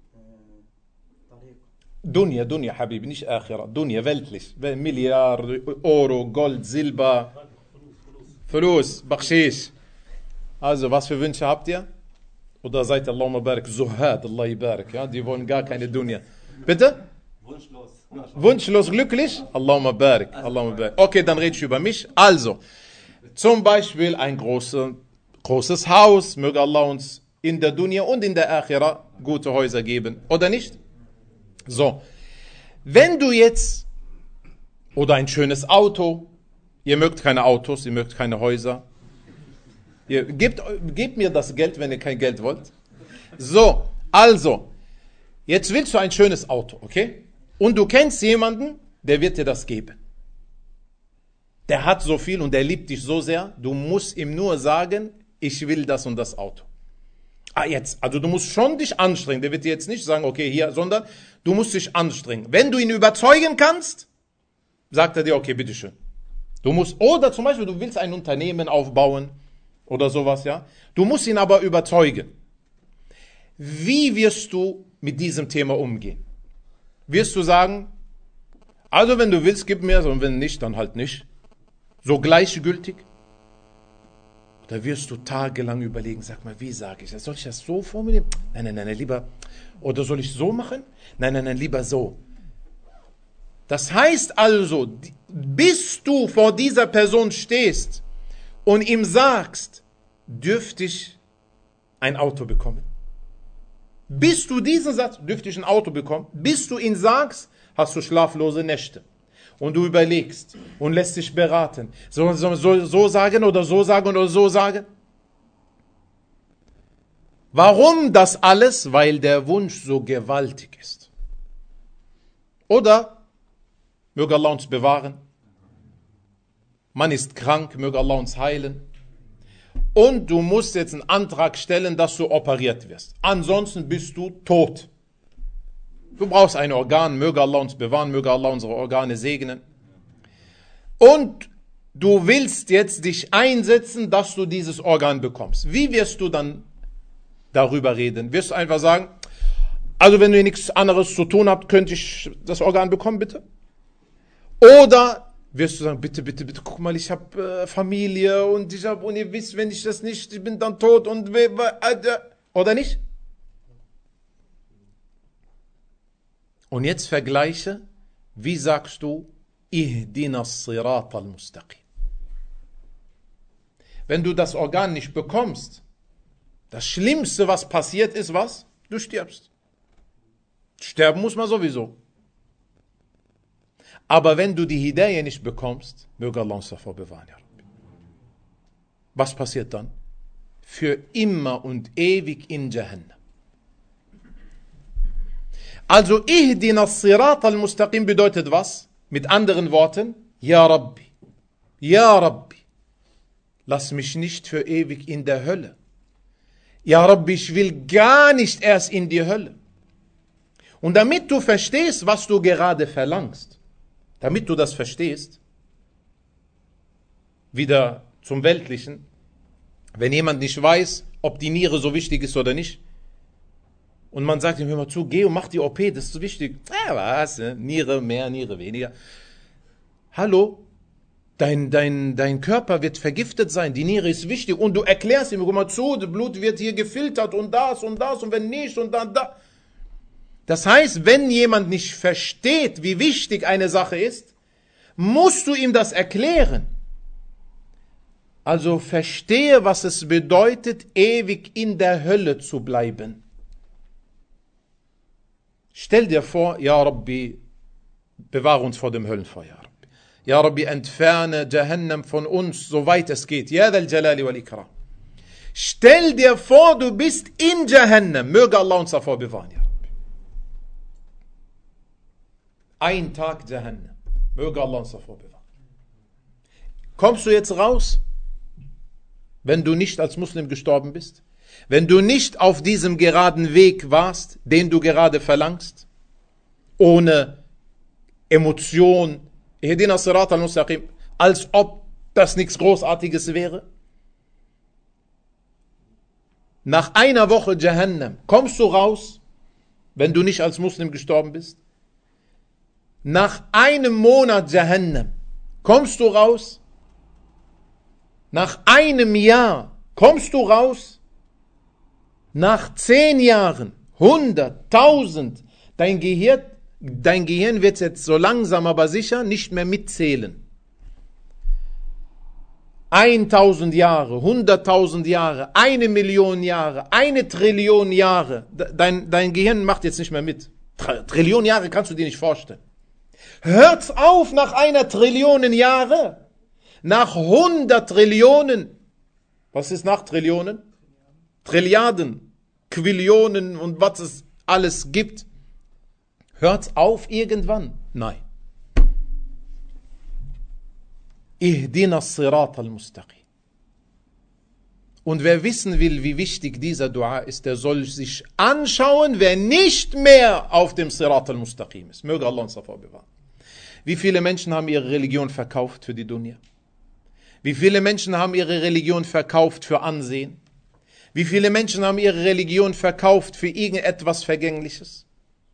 Tariq. Dunya, Habibi, nicht Akhira. Dunya, weltlich. Milliarden, Euro, Gold, Silber, Fulus, Bakshish. Also, was für Wünsche habt ihr? Oder seid ihr, Allahumma barik, Zuhad, Allah barik, ja? Die wollen gar keine Dunya. Bitte? Wunschlos glücklich? Allahumma barik, Allahumma barik. Okay, dann rede ich über mich. Also, zum Beispiel ein großes Haus, möge Allah uns in der Dunya und in der Akhira gute Häuser geben. Oder nicht? So, wenn du jetzt, oder ein schönes Auto, ihr mögt keine Autos, ihr mögt keine Häuser, gebt mir das Geld, wenn ihr kein Geld wollt. So, also, jetzt willst du ein schönes Auto, okay? Und du kennst jemanden, der wird dir das geben. Der hat so viel und der liebt dich so sehr, du musst ihm nur sagen, ich will das und das Auto. Also du musst schon dich anstrengen, der wird dir jetzt nicht sagen, okay, hier, sondern du musst dich anstrengen. Wenn du ihn überzeugen kannst, sagt er dir, okay, bitteschön. Oder zum Beispiel, du willst ein Unternehmen aufbauen, oder sowas, ja. Du musst ihn aber überzeugen. Wie wirst du mit diesem Thema umgehen? Wirst du sagen, also wenn du willst, gib mir, und wenn nicht, dann halt nicht. So gleichgültig? Oder wirst du tagelang überlegen, sag mal, wie sage ich das? Soll ich das so formulieren? Nein, lieber. Oder soll ich so machen? Nein, lieber so. Das heißt also, bis du vor dieser Person stehst und ihm sagst, dürfte ich ein Auto bekommen? Bis du diesen Satz, dürfte ich ein Auto bekommen? Bis du ihn sagst, hast du schlaflose Nächte. Und du überlegst und lässt dich beraten. So sagen oder so sagen oder so sagen? Warum das alles? Weil der Wunsch so gewaltig ist. Oder, möge Allah uns bewahren, man ist krank, möge Allah uns heilen. Und du musst jetzt einen Antrag stellen, dass du operiert wirst. Ansonsten bist du tot. Du brauchst ein Organ, möge Allah uns bewahren, möge Allah unsere Organe segnen. Und du willst jetzt dich einsetzen, dass du dieses Organ bekommst. Wie wirst du dann darüber reden? Wirst du einfach sagen, also wenn ihr nichts anderes zu tun habt, könnte ich das Organ bekommen, bitte? Oder wirst du sagen, bitte, guck mal, ich habe Familie und ihr wisst, wenn ich das nicht, ich bin dann tot und oder nicht? Und jetzt vergleiche, wie sagst du, Ihdina as-Sirat al-Mustaqim. Wenn du das Organ nicht bekommst, das Schlimmste, was passiert ist, was? Du stirbst. Sterben muss man sowieso. Aber wenn du die Hidayah nicht bekommst, möge Allah uns davor bewahren, ja Rabbi. Was passiert dann? Für immer und ewig in Jahannam. Also, Ihdina as-Sirat al-Mustaqim bedeutet was? Mit anderen Worten, Ja Rabbi, lass mich nicht für ewig in der Hölle. Ja Rabbi, ich will gar nicht erst in die Hölle. Und damit du verstehst, was du gerade verlangst, damit du das verstehst, wieder zum Weltlichen, wenn jemand nicht weiß, ob die Niere so wichtig ist oder nicht, und man sagt ihm, hör mal zu, geh und mach die OP, das ist so wichtig. Was? Niere mehr, Niere weniger. Hallo? Dein Körper wird vergiftet sein, die Niere ist wichtig. Und du erklärst ihm, guck mal zu, das Blut wird hier gefiltert und das und wenn nicht und dann da. Das heißt, wenn jemand nicht versteht, wie wichtig eine Sache ist, musst du ihm das erklären. Also verstehe, was es bedeutet, ewig in der Hölle zu bleiben. Stell dir vor, Ja Rabbi, bewahre uns vor dem Höllenfeuer, Ja Rabbi. Ja Rabbi, entferne Jahannam von uns, soweit es geht. Ya Dal Jalali wal Ikram. Stell dir vor, du bist in Jahannam. Möge Allah uns davor bewahren, Ja Rabbi. Ein Tag Jahannam. Möge Allah uns davor bewahren. Kommst du jetzt raus, wenn du nicht als Muslim gestorben bist? wenn du nicht auf diesem geraden Weg warst, den du gerade verlangst, ohne Emotion, Ihdina Sirat al-Mustaqim, als ob das nichts Großartiges wäre? Nach einer Woche Jahannam, kommst du raus, wenn du nicht als Muslim gestorben bist? Nach einem Monat Jahannam, kommst du raus? Nach einem Jahr, kommst du raus? Nach 10 Jahren, 100, 1000, dein Gehirn wird jetzt so langsam aber sicher nicht mehr mitzählen. 1000 Jahre, 100.000 Jahre, 1 Million Jahre, 1 Trillion Jahre. Dein Gehirn macht jetzt nicht mehr mit. Trillion Jahre kannst du dir nicht vorstellen. Hört's auf nach 1 Trillion Jahre. Nach 100 Trillionen. Was ist nach Trillionen? Trilliarden, Quillionen und was es alles gibt. Hört's auf irgendwann? Nein. Ihdina Sirat al-Mustaqim. Und wer wissen will, wie wichtig dieser Dua ist, der soll sich anschauen, wer nicht mehr auf dem Sirat al-Mustaqim ist. Möge Allah uns davor bewahren. Wie viele Menschen haben ihre Religion verkauft für die Dunya? Wie viele Menschen haben ihre Religion verkauft für Ansehen? Wie viele Menschen haben ihre Religion verkauft für irgendetwas Vergängliches?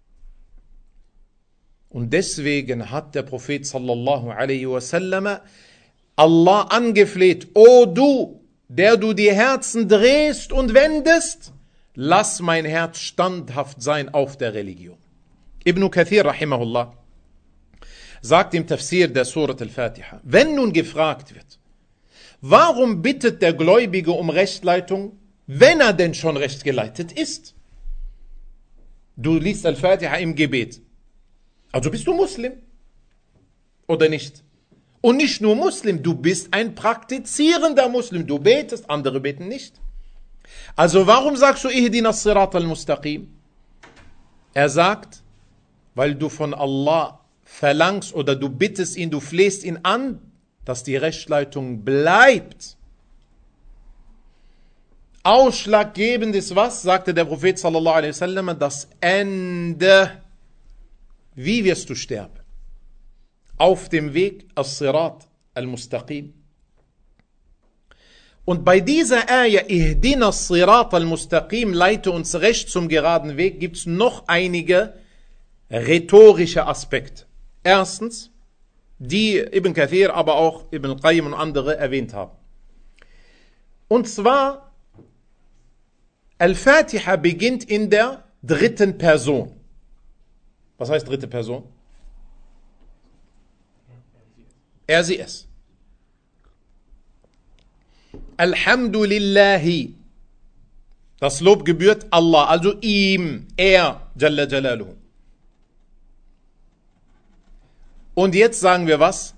Und deswegen hat der Prophet sallallahu alaihi wasallam Allah angefleht: O du, der du die Herzen drehst und wendest, lass mein Herz standhaft sein auf der Religion. Ibn Kathir rahimahullah sagt im Tafsir der Surat al-Fatiha, wenn nun gefragt wird, warum bittet der Gläubige um Rechtleitung, wenn er denn schon rechtgeleitet ist? Du liest al-Fatiha im Gebet. Also bist du Muslim oder nicht? Und nicht nur Muslim, du bist ein praktizierender Muslim. Du betest, andere beten nicht. Also warum sagst du Ihdina Sirat al-Mustaqim? Er sagt, weil du von Allah verlangst oder du bittest ihn, du flehst ihn an, dass die Rechtsleitung bleibt. Ausschlaggebend ist was, sagte der Prophet sallallahu alaihi wasallam, das Ende. Wie wirst du sterben? Auf dem Weg As-Sirat al-Mustaqim. Und bei dieser Ayah, Ihdina As-Sirat al-Mustaqim, leite uns recht zum geraden Weg, gibt es noch einige rhetorische Aspekte. Erstens, die Ibn Kathir, aber auch Ibn Qayyim und andere erwähnt haben. Und zwar, Al-Fatiha beginnt in der 3. Person. Was heißt 3. Person? Er, sie, es. Alhamdulillahi. Das Lob gebührt Allah, also ihm, er, Jalla Jalaluhu. Und jetzt sagen wir was?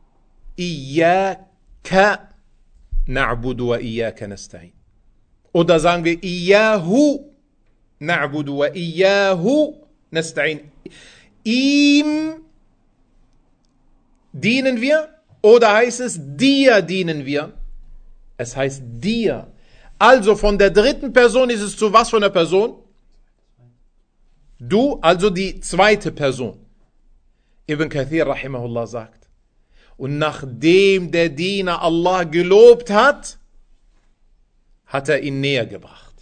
Iyyaka na'budu wa iyyaka nasta'in. Oder sagen wir Iyyahu na'budu wa iyyahu nasta'in. Ihm dienen wir oder heißt es dir dienen wir? Es heißt dir. Also von der 3. Person ist es zu was von der Person? Du, also die 2. Person. Ibn Kathir rahimahullah sagt, und nachdem der Diener Allah gelobt hat, hat er ihn näher gebracht.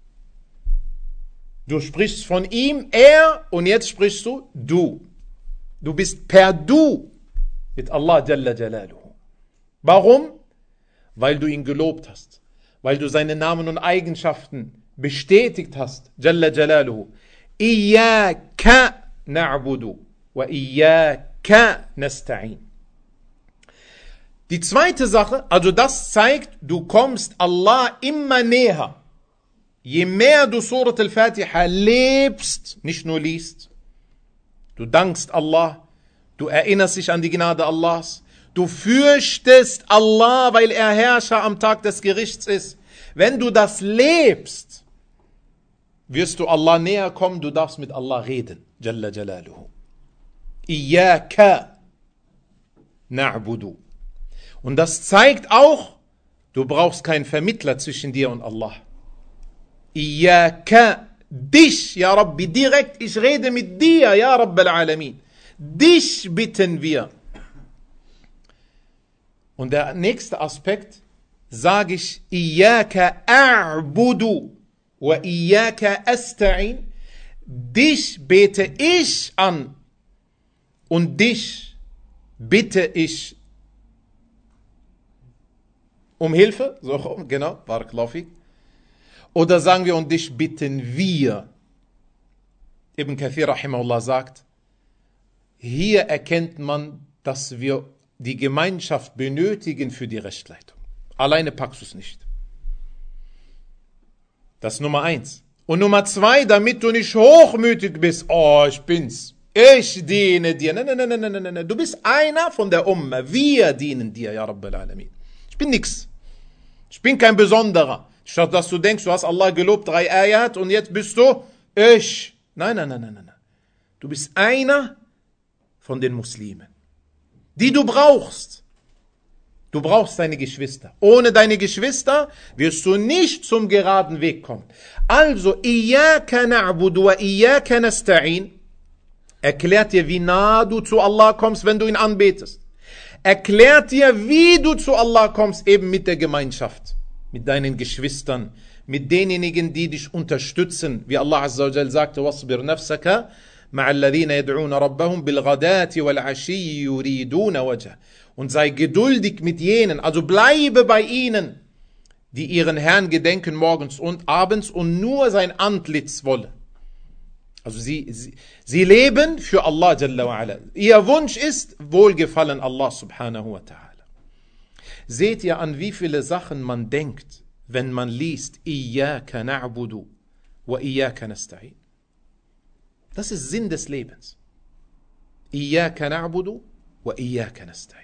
Du sprichst von ihm, er, und jetzt sprichst du, du. Du bist per Du mit Allah Jalla Jalaluhu. Warum? Weil du ihn gelobt hast, weil du seine Namen und Eigenschaften bestätigt hast, Jalla Jalaluhu. Iyyaka na'budu wa iyyaka nasta'in. Die zweite Sache, also das zeigt, du kommst Allah immer näher. Je mehr du Surat al-Fatiha lebst, nicht nur liest, du dankst Allah, du erinnerst dich an die Gnade Allahs, du fürchtest Allah, weil er Herrscher am Tag des Gerichts ist. Wenn du das lebst, wirst du Allah näher kommen, du darfst mit Allah reden. Jalla Jalaluhu. Iyyaka na'budu. Und das zeigt auch, du brauchst keinen Vermittler zwischen dir und Allah. Iyaka, dich, ja Rabbi, direkt, ich rede mit dir, ja Rabbal Alamin. Dich bitten wir. Und der nächste Aspekt, sage ich, Iyaka a'budu wa Iyaka asta'in. Dich bete ich an und dich bitte ich um Hilfe. So, genau, Barakallahu fik. Oder sagen wir, und dich bitten wir. Ibn Kathir rahimahullah sagt, hier erkennt man, dass wir die Gemeinschaft benötigen für die Rechtsleitung. Alleine packst du es nicht. Das ist Nummer 1. Und Nummer 2, damit du nicht hochmütig bist. Oh, ich bin's. Ich diene dir. Nein. Du bist einer von der Umma. Wir dienen dir, ja Rabbal Alamin. Ich bin nix. Ich bin kein Besonderer. Statt dass du denkst, du hast Allah gelobt, 3 Ayat und jetzt bist du ich. Nein. Du bist einer von den Muslimen, die du brauchst. Du brauchst deine Geschwister. Ohne deine Geschwister wirst du nicht zum geraden Weg kommen. Also, Iyaka na'budu wa Iyaka nasta'in erklärt dir, wie nah du zu Allah kommst, wenn du ihn anbetest. Erklärt dir, wie du zu Allah kommst, eben mit der Gemeinschaft, mit deinen Geschwistern, mit denjenigen, die dich unterstützen, wie Allah Azza wa Jal sagte, وَاصْبِرْ نَفْسَكَ مَعَ الَّذِينَ يَدْعُونَ رَبَّهُمْ بِالْغَدَاةِ وَالْعَشِيِّ يُرِيدُونَ وَجْهَهُ. Und sei geduldig mit jenen, also bleibe bei ihnen, die ihren Herrn gedenken morgens und abends und nur sein Antlitz wollen. Also sie leben für Allah Jalla wa Ala. Ihr Wunsch ist Wohlgefallen Allah subhanahu wa ta'ala. Seht ihr, an wie viele Sachen man denkt, wenn man liest Iyaka na'budu wa Iyaka nasta'in. Das ist Sinn des Lebens. Iyaka na'budu wa Iyaka nasta'in.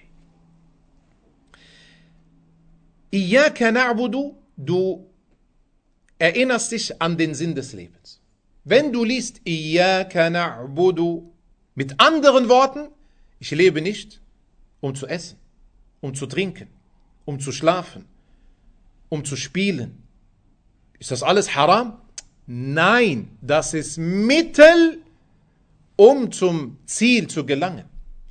Iyaka na'budu, du erinnerst dich an den Sinn des Lebens. Wenn du liest Iyaka na'budu, mit anderen Worten, ich lebe nicht, um zu essen, um zu trinken, um zu schlafen, um zu spielen. Ist das alles haram? Nein, das ist Mittel, um zum Ziel zu gelangen.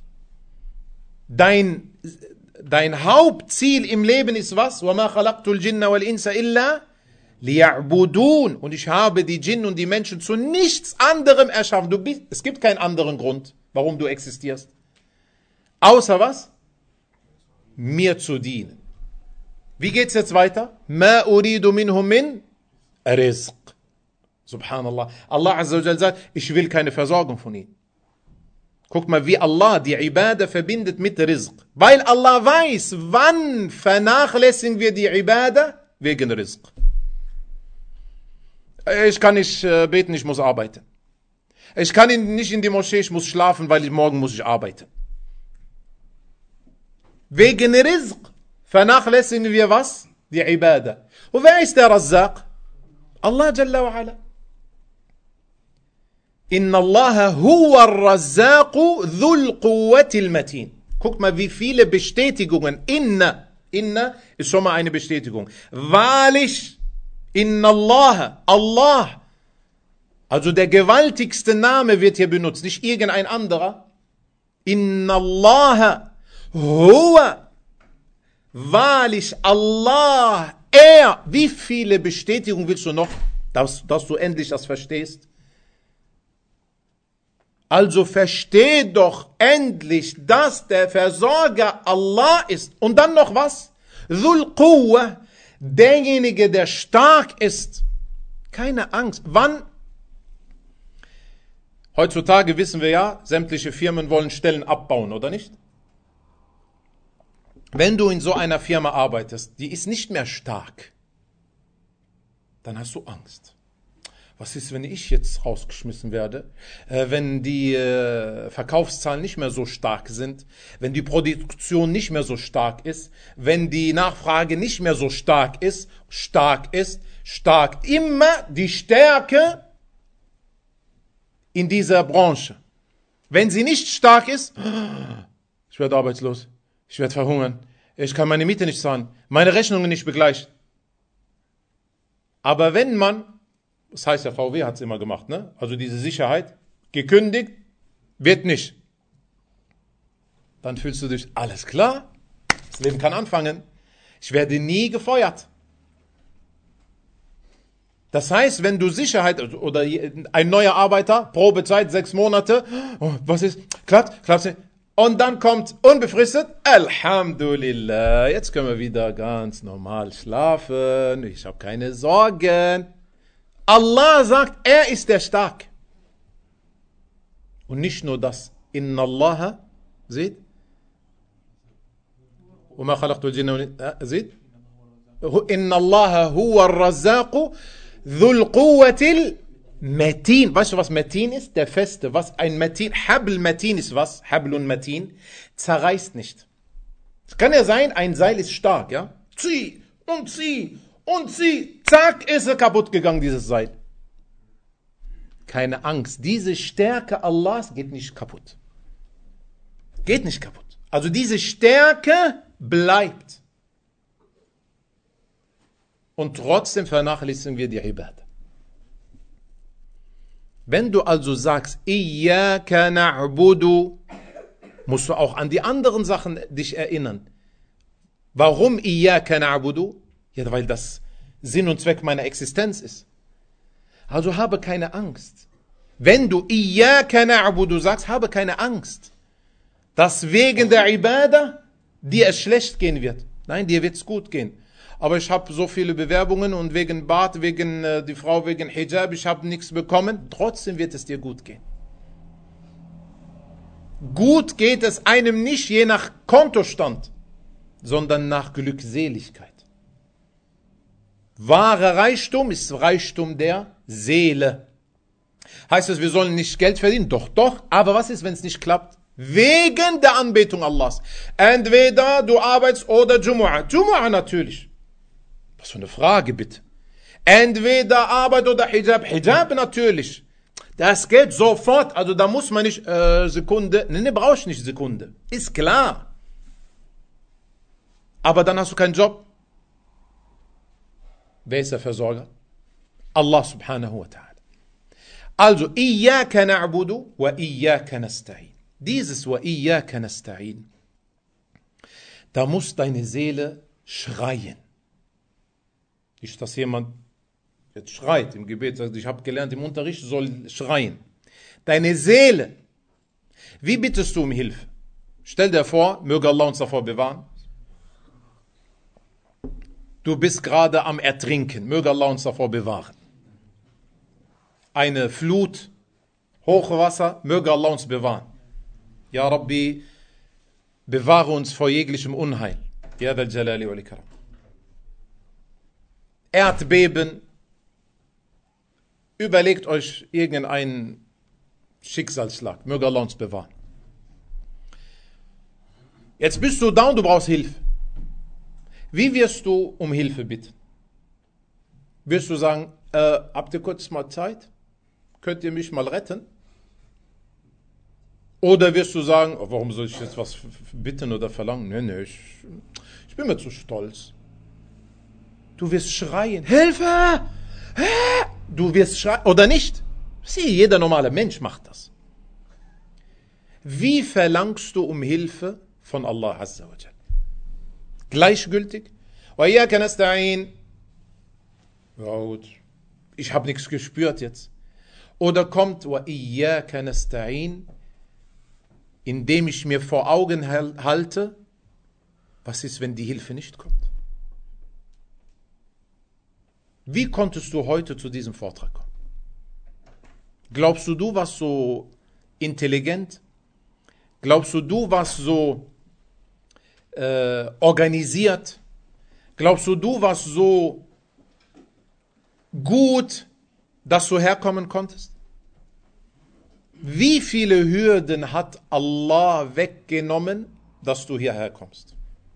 Dein Hauptziel im Leben ist was? وَمَا خَلَقْتُ الْجِنَّ وَالْإِنسَ إِلَّا لِيَعْبُدُونَ. Und ich habe die Djinn und die Menschen zu nichts anderem erschaffen. Es gibt keinen anderen Grund, warum du existierst. Außer was? Mir zu dienen. Wie geht's jetzt weiter? مَا أُرِيدُ مِنْهُمْ مِنْ رِزْقٍ. Subhanallah. Allah Azza wa Jal sagt, ich will keine Versorgung von ihnen. Guck mal, wie Allah die Ibadah verbindet mit Rizq. Weil Allah weiß, wann vernachlässigen wir die Ibadah? Wegen Rizq. Ich kann nicht beten, ich muss arbeiten. Ich kann nicht in die Moschee, ich muss schlafen, weil morgen muss ich arbeiten. Wegen Rizq vernachlässigen wir was? Die Ibadah. Und wer ist der Razzaq? Allah Jalla wa Ala. Inna Allah huwa ar-Razzaqu dhul quwwatil matin. Guck mal, wie viele Bestätigungen. Inna ist schon mal eine Bestätigung. Wahrlich, Inna Allah. Also der gewaltigste Name wird hier benutzt, nicht irgendein anderer. Inna Allah huwa. Wahrlich, Allah, er. Wie viele Bestätigungen willst du noch, dass du endlich das verstehst? Also versteh doch endlich, dass der Versorger Allah ist. Und dann noch was? Dhul Quwwa, derjenige, der stark ist. Keine Angst. Wann? Heutzutage wissen wir ja, sämtliche Firmen wollen Stellen abbauen, oder nicht? Wenn du in so einer Firma arbeitest, die ist nicht mehr stark, dann hast du Angst. Was ist, wenn ich jetzt rausgeschmissen werde? Wenn die Verkaufszahlen nicht mehr so stark sind, wenn die Produktion nicht mehr so stark ist, wenn die Nachfrage nicht mehr so stark ist. Immer die Stärke in dieser Branche. Wenn sie nicht stark ist, ich werde arbeitslos, ich werde verhungern, ich kann meine Miete nicht zahlen, meine Rechnungen nicht begleichen. Aber wenn man Das heißt ja, VW hat es immer gemacht, ne? Also diese Sicherheit, gekündigt, wird nicht. Dann fühlst du dich, alles klar, das Leben kann anfangen. Ich werde nie gefeuert. Das heißt, wenn du Sicherheit oder ein neuer Arbeiter, Probezeit 6 Monate, oh, was ist, klappt nicht. Und dann kommt unbefristet, Alhamdulillah, jetzt können wir wieder ganz normal schlafen, ich habe keine Sorgen. Allah sagt, er ist der Stark. Und nicht nur das, Inna Allah, seht, وما خلقت الجن والإنس زيد إن الله هو الرزاق ذو القوة المتين. Weißt du, was Metin ist? Der Feste. Was ein Metin, Habl Metin ist was? Hablun Metin. Zerreißt nicht. Es kann ja sein, ein Seil ist stark, ja? Zieh und zieh und zieh. Zack, ist er kaputt gegangen, dieses Seil. Keine Angst. Diese Stärke Allahs geht nicht kaputt. Geht nicht kaputt. Also diese Stärke bleibt. Und trotzdem vernachlässigen wir die Ibadah. Wenn du also sagst, Iyyaka na'budu, musst du auch an die anderen Sachen dich erinnern. Warum Iyyaka na'budu? Ja, weil das Sinn und Zweck meiner Existenz ist. Also habe keine Angst. Wenn du Iyyaka na'budu sagst, habe keine Angst, dass wegen der Ibadah dir es schlecht gehen wird. Nein, dir wird es gut gehen. Aber ich habe so viele Bewerbungen und wegen Bart, wegen die Frau, wegen Hijab, ich habe nichts bekommen. Trotzdem wird es dir gut gehen. Gut geht es einem nicht je nach Kontostand, sondern nach Glückseligkeit. Wahrer Reichtum ist Reichtum der Seele. Heißt es, wir sollen nicht Geld verdienen? Doch. Aber was ist, wenn es nicht klappt? Wegen der Anbetung Allahs. Entweder du arbeitest oder Jumu'ah. Jumu'ah natürlich. Was für eine Frage bitte. Entweder Arbeit oder Hijab. Hijab natürlich. Das geht sofort. Also da muss man nicht Sekunde. Nee, brauchst nicht Sekunde. Ist klar. Aber dann hast du keinen Job. Wer ist der Versorger? Allah subhanahu wa ta'ala. Also, Iyyaka na'budu wa Iyyaka nasta'in. Dieses wa Iyyaka nasta'in, da muss deine Seele schreien. Nicht, dass jemand jetzt schreit im Gebet, sagt, ich habe gelernt, im Unterricht soll schreien. Deine Seele, wie bittest du um Hilfe? Stell dir vor, möge Allah uns davor bewahren. Du bist gerade am Ertrinken, möge Allah uns davor bewahren. Eine Flut, Hochwasser, möge Allah uns bewahren. Ja Rabbi, bewahre uns vor jeglichem Unheil. Ya Dhal Jalali wal Ikram. Erdbeben. Überlegt euch irgendeinen Schicksalsschlag. Möge Allah uns bewahren. Jetzt bist du da und du brauchst Hilfe. Wie wirst du um Hilfe bitten? Wirst du sagen, habt ihr kurz mal Zeit? Könnt ihr mich mal retten? Oder wirst du sagen, oh, warum soll ich jetzt was bitten oder verlangen? Nee, ich bin mir zu stolz. Du wirst schreien, Hilfe! Du wirst schreien, oder nicht? Sieh, jeder normale Mensch macht das. Wie verlangst du um Hilfe von Allah Azza wa Jal? Gleichgültig? Wa iyyaka nasta'in. Ja gut, ich habe nichts gespürt jetzt. Oder kommt wa iyyaka nasta'in, indem ich mir vor Augen halte, was ist, wenn die Hilfe nicht kommt? Wie konntest du heute zu diesem Vortrag kommen? Glaubst du warst so intelligent? Glaubst du warst so organisiert? Glaubst du warst so gut, dass du herkommen konntest? Wie viele Hürden hat Allah weggenommen, dass du hierher kommst?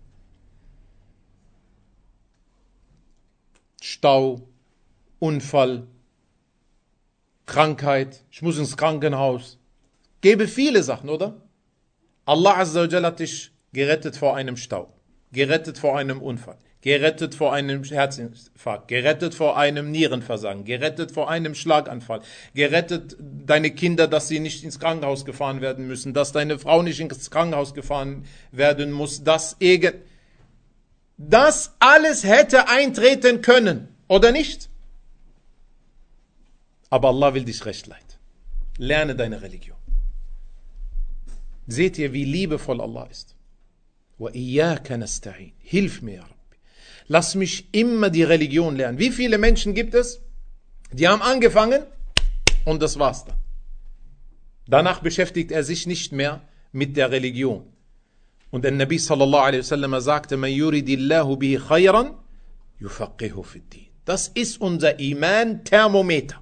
Stau, Unfall, Krankheit, ich muss ins Krankenhaus. Gäbe viele Sachen, oder? Allah Azza wa Jalla hat dich gerettet vor einem Stau. gerettet vor einem Unfall, gerettet vor einem Herzinfarkt, gerettet vor einem Nierenversagen, gerettet vor einem Schlaganfall, gerettet deine Kinder, dass sie nicht ins Krankenhaus gefahren werden müssen, dass deine Frau nicht ins Krankenhaus gefahren werden muss, das alles hätte eintreten können, oder nicht? Aber Allah will dich recht leiten. Lerne deine Religion. Seht ihr, wie liebevoll Allah ist? وَإِيَّاكَ نَسْتَعِينَ. Hilf mir, Rabbi. Lass mich immer die Religion lernen. Wie viele Menschen gibt es, die haben angefangen und das war's dann. Danach beschäftigt er sich nicht mehr mit der Religion. Und der Nabi sallallahu alaihi wasallam sagte, مَنْ يُرِدِ اللَّهُ بِهِ خَيْرًا يُفَقِّهُ فِي الدِّينِ. Das ist unser Iman-Thermometer.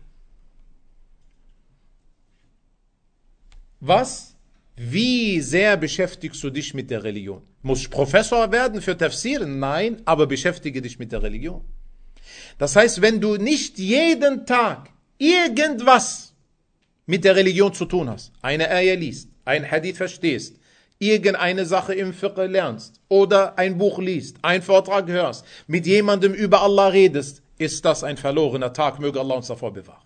Wie sehr beschäftigst du dich mit der Religion? Musst du Professor werden für Tafsir? Nein, aber beschäftige dich mit der Religion. Das heißt, wenn du nicht jeden Tag irgendwas mit der Religion zu tun hast, eine Ayah liest, ein Hadith verstehst, irgendeine Sache im Fiqh lernst oder ein Buch liest, einen Vortrag hörst, mit jemandem über Allah redest, ist das ein verlorener Tag, möge Allah uns davor bewahren.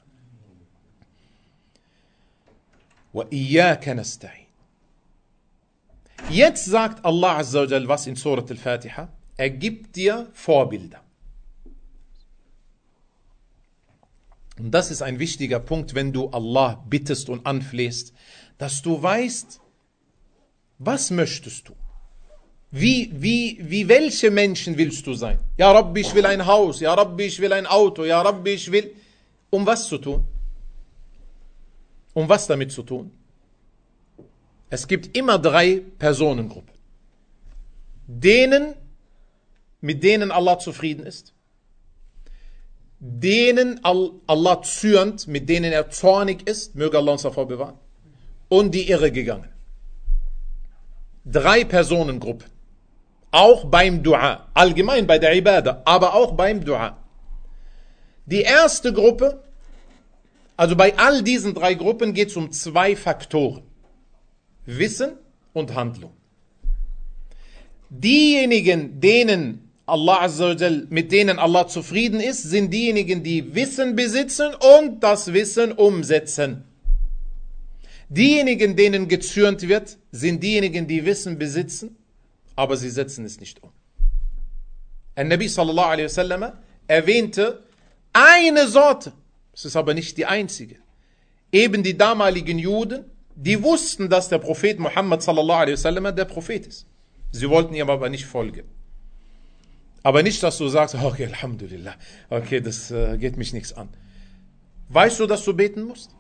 وَإِيَّاكَ نَسْتَعِينَ. Jetzt sagt Allah Azza wa Jal was in Surat al-Fatiha? Er gibt dir Vorbilder. Und das ist ein wichtiger Punkt, wenn du Allah bittest und anflehst, dass du weißt, was möchtest du? Welche Menschen willst du sein? Ja Rabbi, ich will ein Haus. Ja Rabbi, ich will ein Auto. Ja Rabbi, ich will... Um was zu tun? Um was damit zu tun? Es gibt immer 3 Personengruppen. Mit denen Allah zufrieden ist. Denen Allah zürnt, mit denen er zornig ist, möge Allah uns davor bewahren. Und die Irregegangen. 3 Personengruppen. Auch beim Dua. Allgemein bei der Ibadah, aber auch beim Dua. Die erste Gruppe, also bei all diesen 3 Gruppen geht es um 2 Faktoren. Wissen und Handlung. Diejenigen, mit denen Allah zufrieden ist, sind diejenigen, die Wissen besitzen und das Wissen umsetzen. Diejenigen, denen gezürnt wird, sind diejenigen, die Wissen besitzen, aber sie setzen es nicht um. Nabi sallallahu alaihi wasallam erwähnte eine Sorte, es ist aber nicht die einzige. Eben die damaligen Juden, die wussten, dass der Prophet Muhammad sallallahu alaihi wasallam der Prophet ist. Sie wollten ihm aber nicht folgen. Aber nicht, dass du sagst, okay, Alhamdulillah, okay, das geht mich nichts an. Weißt du, dass du beten musst?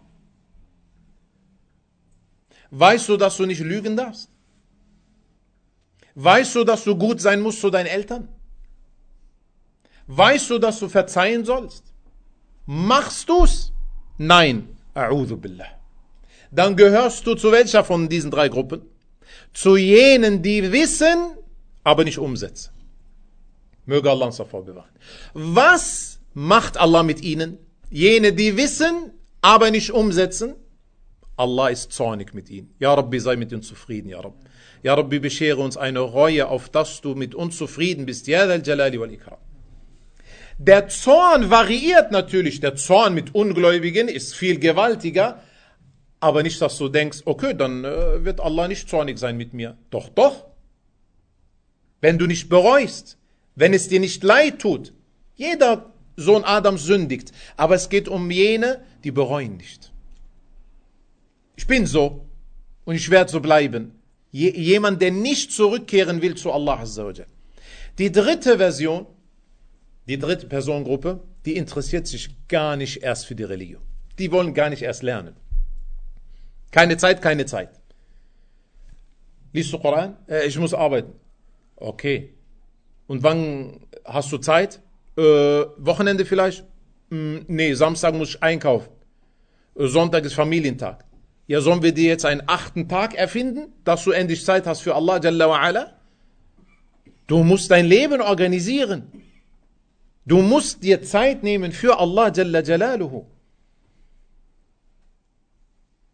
Weißt du, dass du nicht lügen darfst? Weißt du, dass du gut sein musst zu deinen Eltern? Weißt du, dass du verzeihen sollst? Machst du's? Nein. A'udhu billah. Dann gehörst du zu welcher von diesen 3 Gruppen? Zu jenen, die wissen, aber nicht umsetzen. Möge Allah uns davor bewahren. Was macht Allah mit ihnen? Jene, die wissen, aber nicht umsetzen. Allah ist zornig mit ihnen. Ja Rabbi, sei mit uns zufrieden, ja Rabbi. Ja Rabbi, beschere uns eine Reue, auf dass du mit uns zufrieden bist. Ja Dal Jalali wal Ikram. Der Zorn variiert natürlich. Der Zorn mit Ungläubigen ist viel gewaltiger. Aber nicht, dass du denkst, okay, dann wird Allah nicht zornig sein mit mir. Doch, doch. Wenn du nicht bereust, wenn es dir nicht leid tut. Jeder Sohn Adams sündigt. Aber es geht um jene, die bereuen nicht. Ich bin so und ich werde so bleiben. Jemand, der nicht zurückkehren will zu Allah Azza wa Jal. Die dritte Version, die dritte Personengruppe, die interessiert sich gar nicht erst für die Religion. Die wollen gar nicht erst lernen. Keine Zeit, keine Zeit. Liest du Koran? Ich muss arbeiten. Okay. Und wann hast du Zeit? Wochenende vielleicht? Nee, Samstag muss ich einkaufen. Sonntag ist Familientag. Ja, sollen wir dir jetzt einen 8. Tag erfinden, dass du endlich Zeit hast für Allah Jalla wa Ala? Du musst dein Leben organisieren. Du musst dir Zeit nehmen für Allah Jalla Jalaluhu.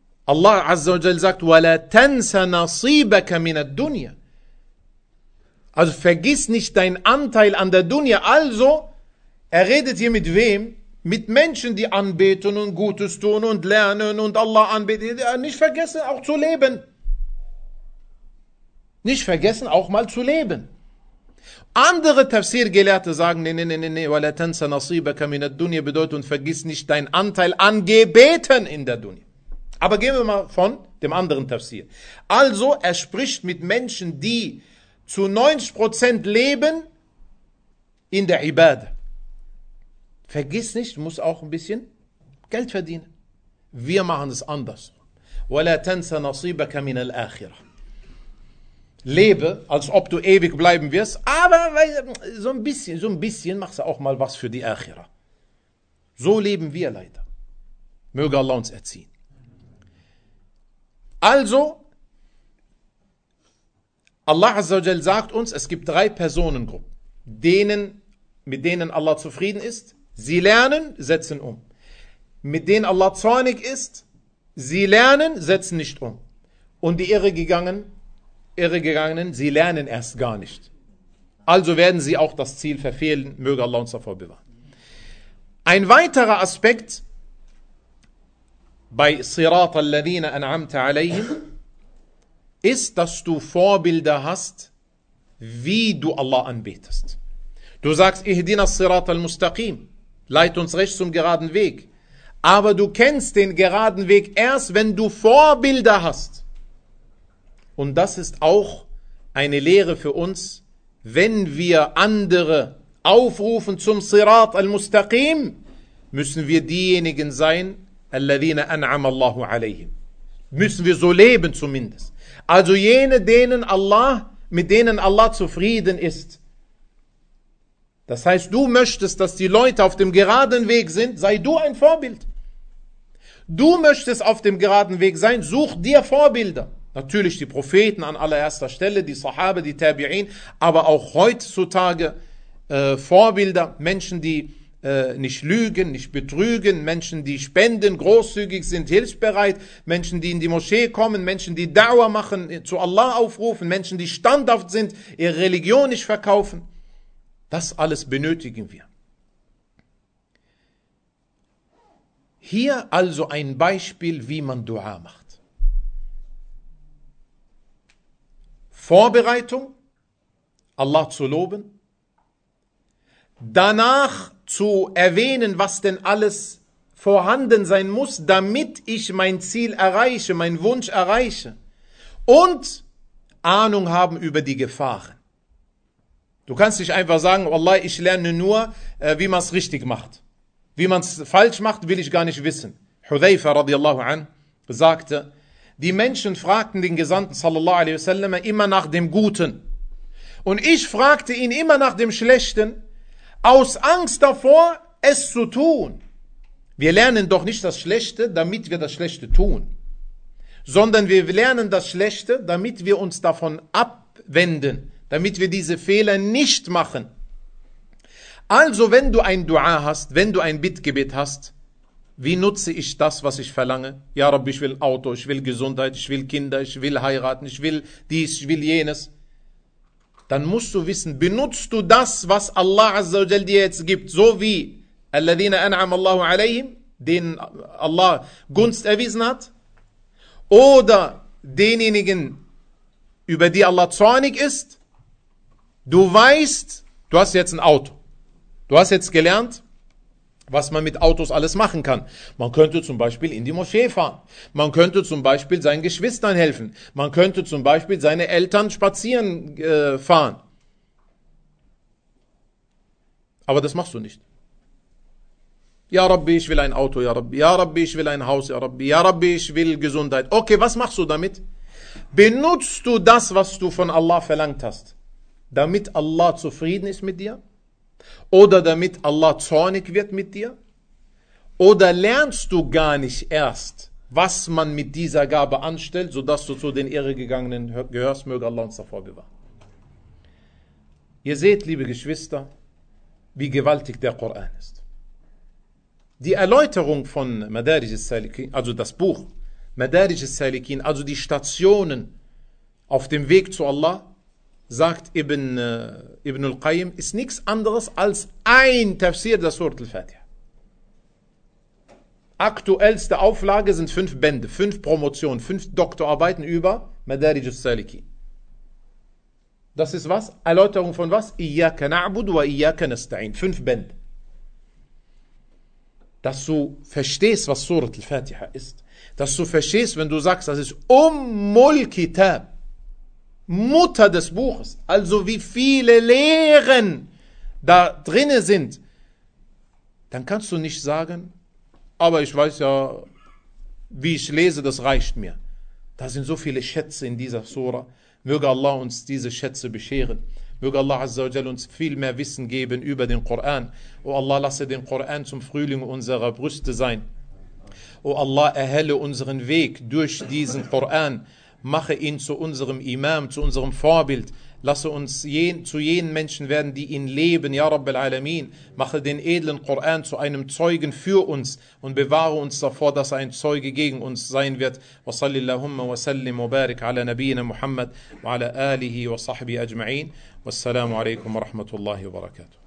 Allah Azza wa Jalla sagt, وَلَا تَنْسَ نَصِيبَكَ مِنَ الدُّنْيَا. Also vergiss nicht deinen Anteil an der Dunya. Also, er redet hier mit wem? Mit Menschen, die anbeten und Gutes tun und lernen und Allah anbeten. Nicht vergessen, auch zu leben. Nicht vergessen, auch mal zu leben. Andere Tafsir-Gelehrte sagen, nee, wala tansa nasibaka min ad-dunya bedeutet und vergiss nicht deinen Anteil an Gebeten in der Dunya. Aber gehen wir mal von dem anderen Tafsir. Also, er spricht mit Menschen, die zu 90% leben in der Ibadah. Vergiss nicht, du musst auch ein bisschen Geld verdienen. Wir machen es anders. وَلَا تَنْسَ نَصِيبَكَ مِنَ الْآخِرَةِ. Lebe, als ob du ewig bleiben wirst, aber so ein bisschen machst du auch mal was für die Akhira. So leben wir leider. Möge Allah uns erziehen. Also, Allah Azza wa Jal sagt uns, es gibt 3 Personengruppen, mit denen Allah zufrieden ist. Sie lernen, setzen um. Mit denen Allah zornig ist, sie lernen, setzen nicht um. Und die Irregegangenen, sie lernen erst gar nicht. Also werden sie auch das Ziel verfehlen, möge Allah uns davor bewahren. Ein weiterer Aspekt bei Sirat al-Ladina an'amta alayhim ist, dass du Vorbilder hast, wie du Allah anbetest. Du sagst, Ihdina Sirat al-Mustaqim, leit uns recht zum geraden Weg. Aber du kennst den geraden Weg erst, wenn du Vorbilder hast. Und das ist auch eine Lehre für uns, wenn wir andere aufrufen zum Sirat al-Mustaqim, müssen wir diejenigen sein, alladhina an'ama Allahu alayhim. Müssen wir so leben zumindest. Also jene, mit denen Allah zufrieden ist. Das heißt, du möchtest, dass die Leute auf dem geraden Weg sind, sei du ein Vorbild. Du möchtest auf dem geraden Weg sein, such dir Vorbilder. Natürlich die Propheten an allererster Stelle, die Sahaba, die Tabi'in, aber auch heutzutage Vorbilder, Menschen, die nicht lügen, nicht betrügen, Menschen, die spenden, großzügig sind, hilfsbereit, Menschen, die in die Moschee kommen, Menschen, die Da'wah machen, zu Allah aufrufen, Menschen, die standhaft sind, ihre Religion nicht verkaufen. Das alles benötigen wir. Hier also ein Beispiel, wie man Dua macht. Vorbereitung, Allah zu loben, danach zu erwähnen, was denn alles vorhanden sein muss, damit ich mein Ziel erreiche, meinen Wunsch erreiche und Ahnung haben über die Gefahren. Du kannst nicht einfach sagen, Wallah, ich lerne nur, wie man es richtig macht. Wie man es falsch macht, will ich gar nicht wissen. Hudhayfa radiallahu an sagte, die Menschen fragten den Gesandten sallallahu alaihi wasallam immer nach dem Guten. Und ich fragte ihn immer nach dem Schlechten, aus Angst davor, es zu tun. Wir lernen doch nicht das Schlechte, damit wir das Schlechte tun. Sondern wir lernen das Schlechte, damit wir uns davon abwenden. Damit wir diese Fehler nicht machen. Also wenn du ein Dua hast, wenn du ein Bittgebet hast, wie nutze ich das, was ich verlange? Ja Rabbi, ich will Auto, ich will Gesundheit, ich will Kinder, ich will heiraten, ich will dies, ich will jenes. Dann musst du wissen, benutzt du das, was Allah Azza wa Jal dir jetzt gibt, so wie alladhina an'ama Allahu alayhim, denen Allah Gunst erwiesen hat, oder denjenigen, über die Allah zornig ist. Du weißt, du hast jetzt ein Auto. Du hast jetzt gelernt, was man mit Autos alles machen kann. Man könnte zum Beispiel in die Moschee fahren. Man könnte zum Beispiel seinen Geschwistern helfen. Man könnte zum Beispiel seine Eltern spazieren fahren. Aber das machst du nicht. Ja Rabbi, ich will ein Auto, ja Rabbi. Ja Rabbi, ich will ein Haus, ja Rabbi. Ja Rabbi, ich will Gesundheit. Okay, was machst du damit? Benutzt du das, was du von Allah verlangt hast, damit Allah zufrieden ist mit dir? Oder damit Allah zornig wird mit dir? Oder lernst du gar nicht erst, was man mit dieser Gabe anstellt, sodass du zu den Irregegangenen gehörst? Möge Allah uns davor bewahren. Ihr seht, liebe Geschwister, wie gewaltig der Koran ist. Die Erläuterung von Madarij al-Salikin, also das Buch Madarij al-Salikin, also die Stationen auf dem Weg zu Allah, sagt Ibn al-Qayyim, ist nichts anderes als ein Tafsir der Surat al-Fatiha. Aktuellste Auflage sind 5 Bände, 5 Promotionen, 5 Doktorarbeiten über Madarij al-Salikin. Das ist was? Erläuterung von was? Iyyaka na'budu wa iyyaka nasta'in. 5 Bände. Dass du verstehst, was Surat al-Fatiha ist. Dass du verstehst, wenn du sagst, das ist Kitab, Mutter des Buches. Also wie viele Lehren da drinne sind. Dann kannst du nicht sagen, aber ich weiß ja, wie ich lese, das reicht mir. Da sind so viele Schätze in dieser Sura. Möge Allah uns diese Schätze bescheren. Möge Allah Azza wa Jalla uns viel mehr Wissen geben über den Koran. O Allah, lasse den Koran zum Frühling unserer Brüste sein. O Allah, erhelle unseren Weg durch diesen Koran. Mache ihn zu unserem Imam, zu unserem Vorbild. Lasse uns zu jenen Menschen werden, die ihn leben, Ya Rabbil Alamin. Mache den edlen Koran zu einem Zeugen für uns und bewahre uns davor, dass er ein Zeuge gegen uns sein wird. Wa sallillahumma wa sallim wa barik ala nabiyyina Muhammad wa ala alihi wa sahbihi ajma'in. Wassalamu alaikum wa rahmatullahi wa barakatuh.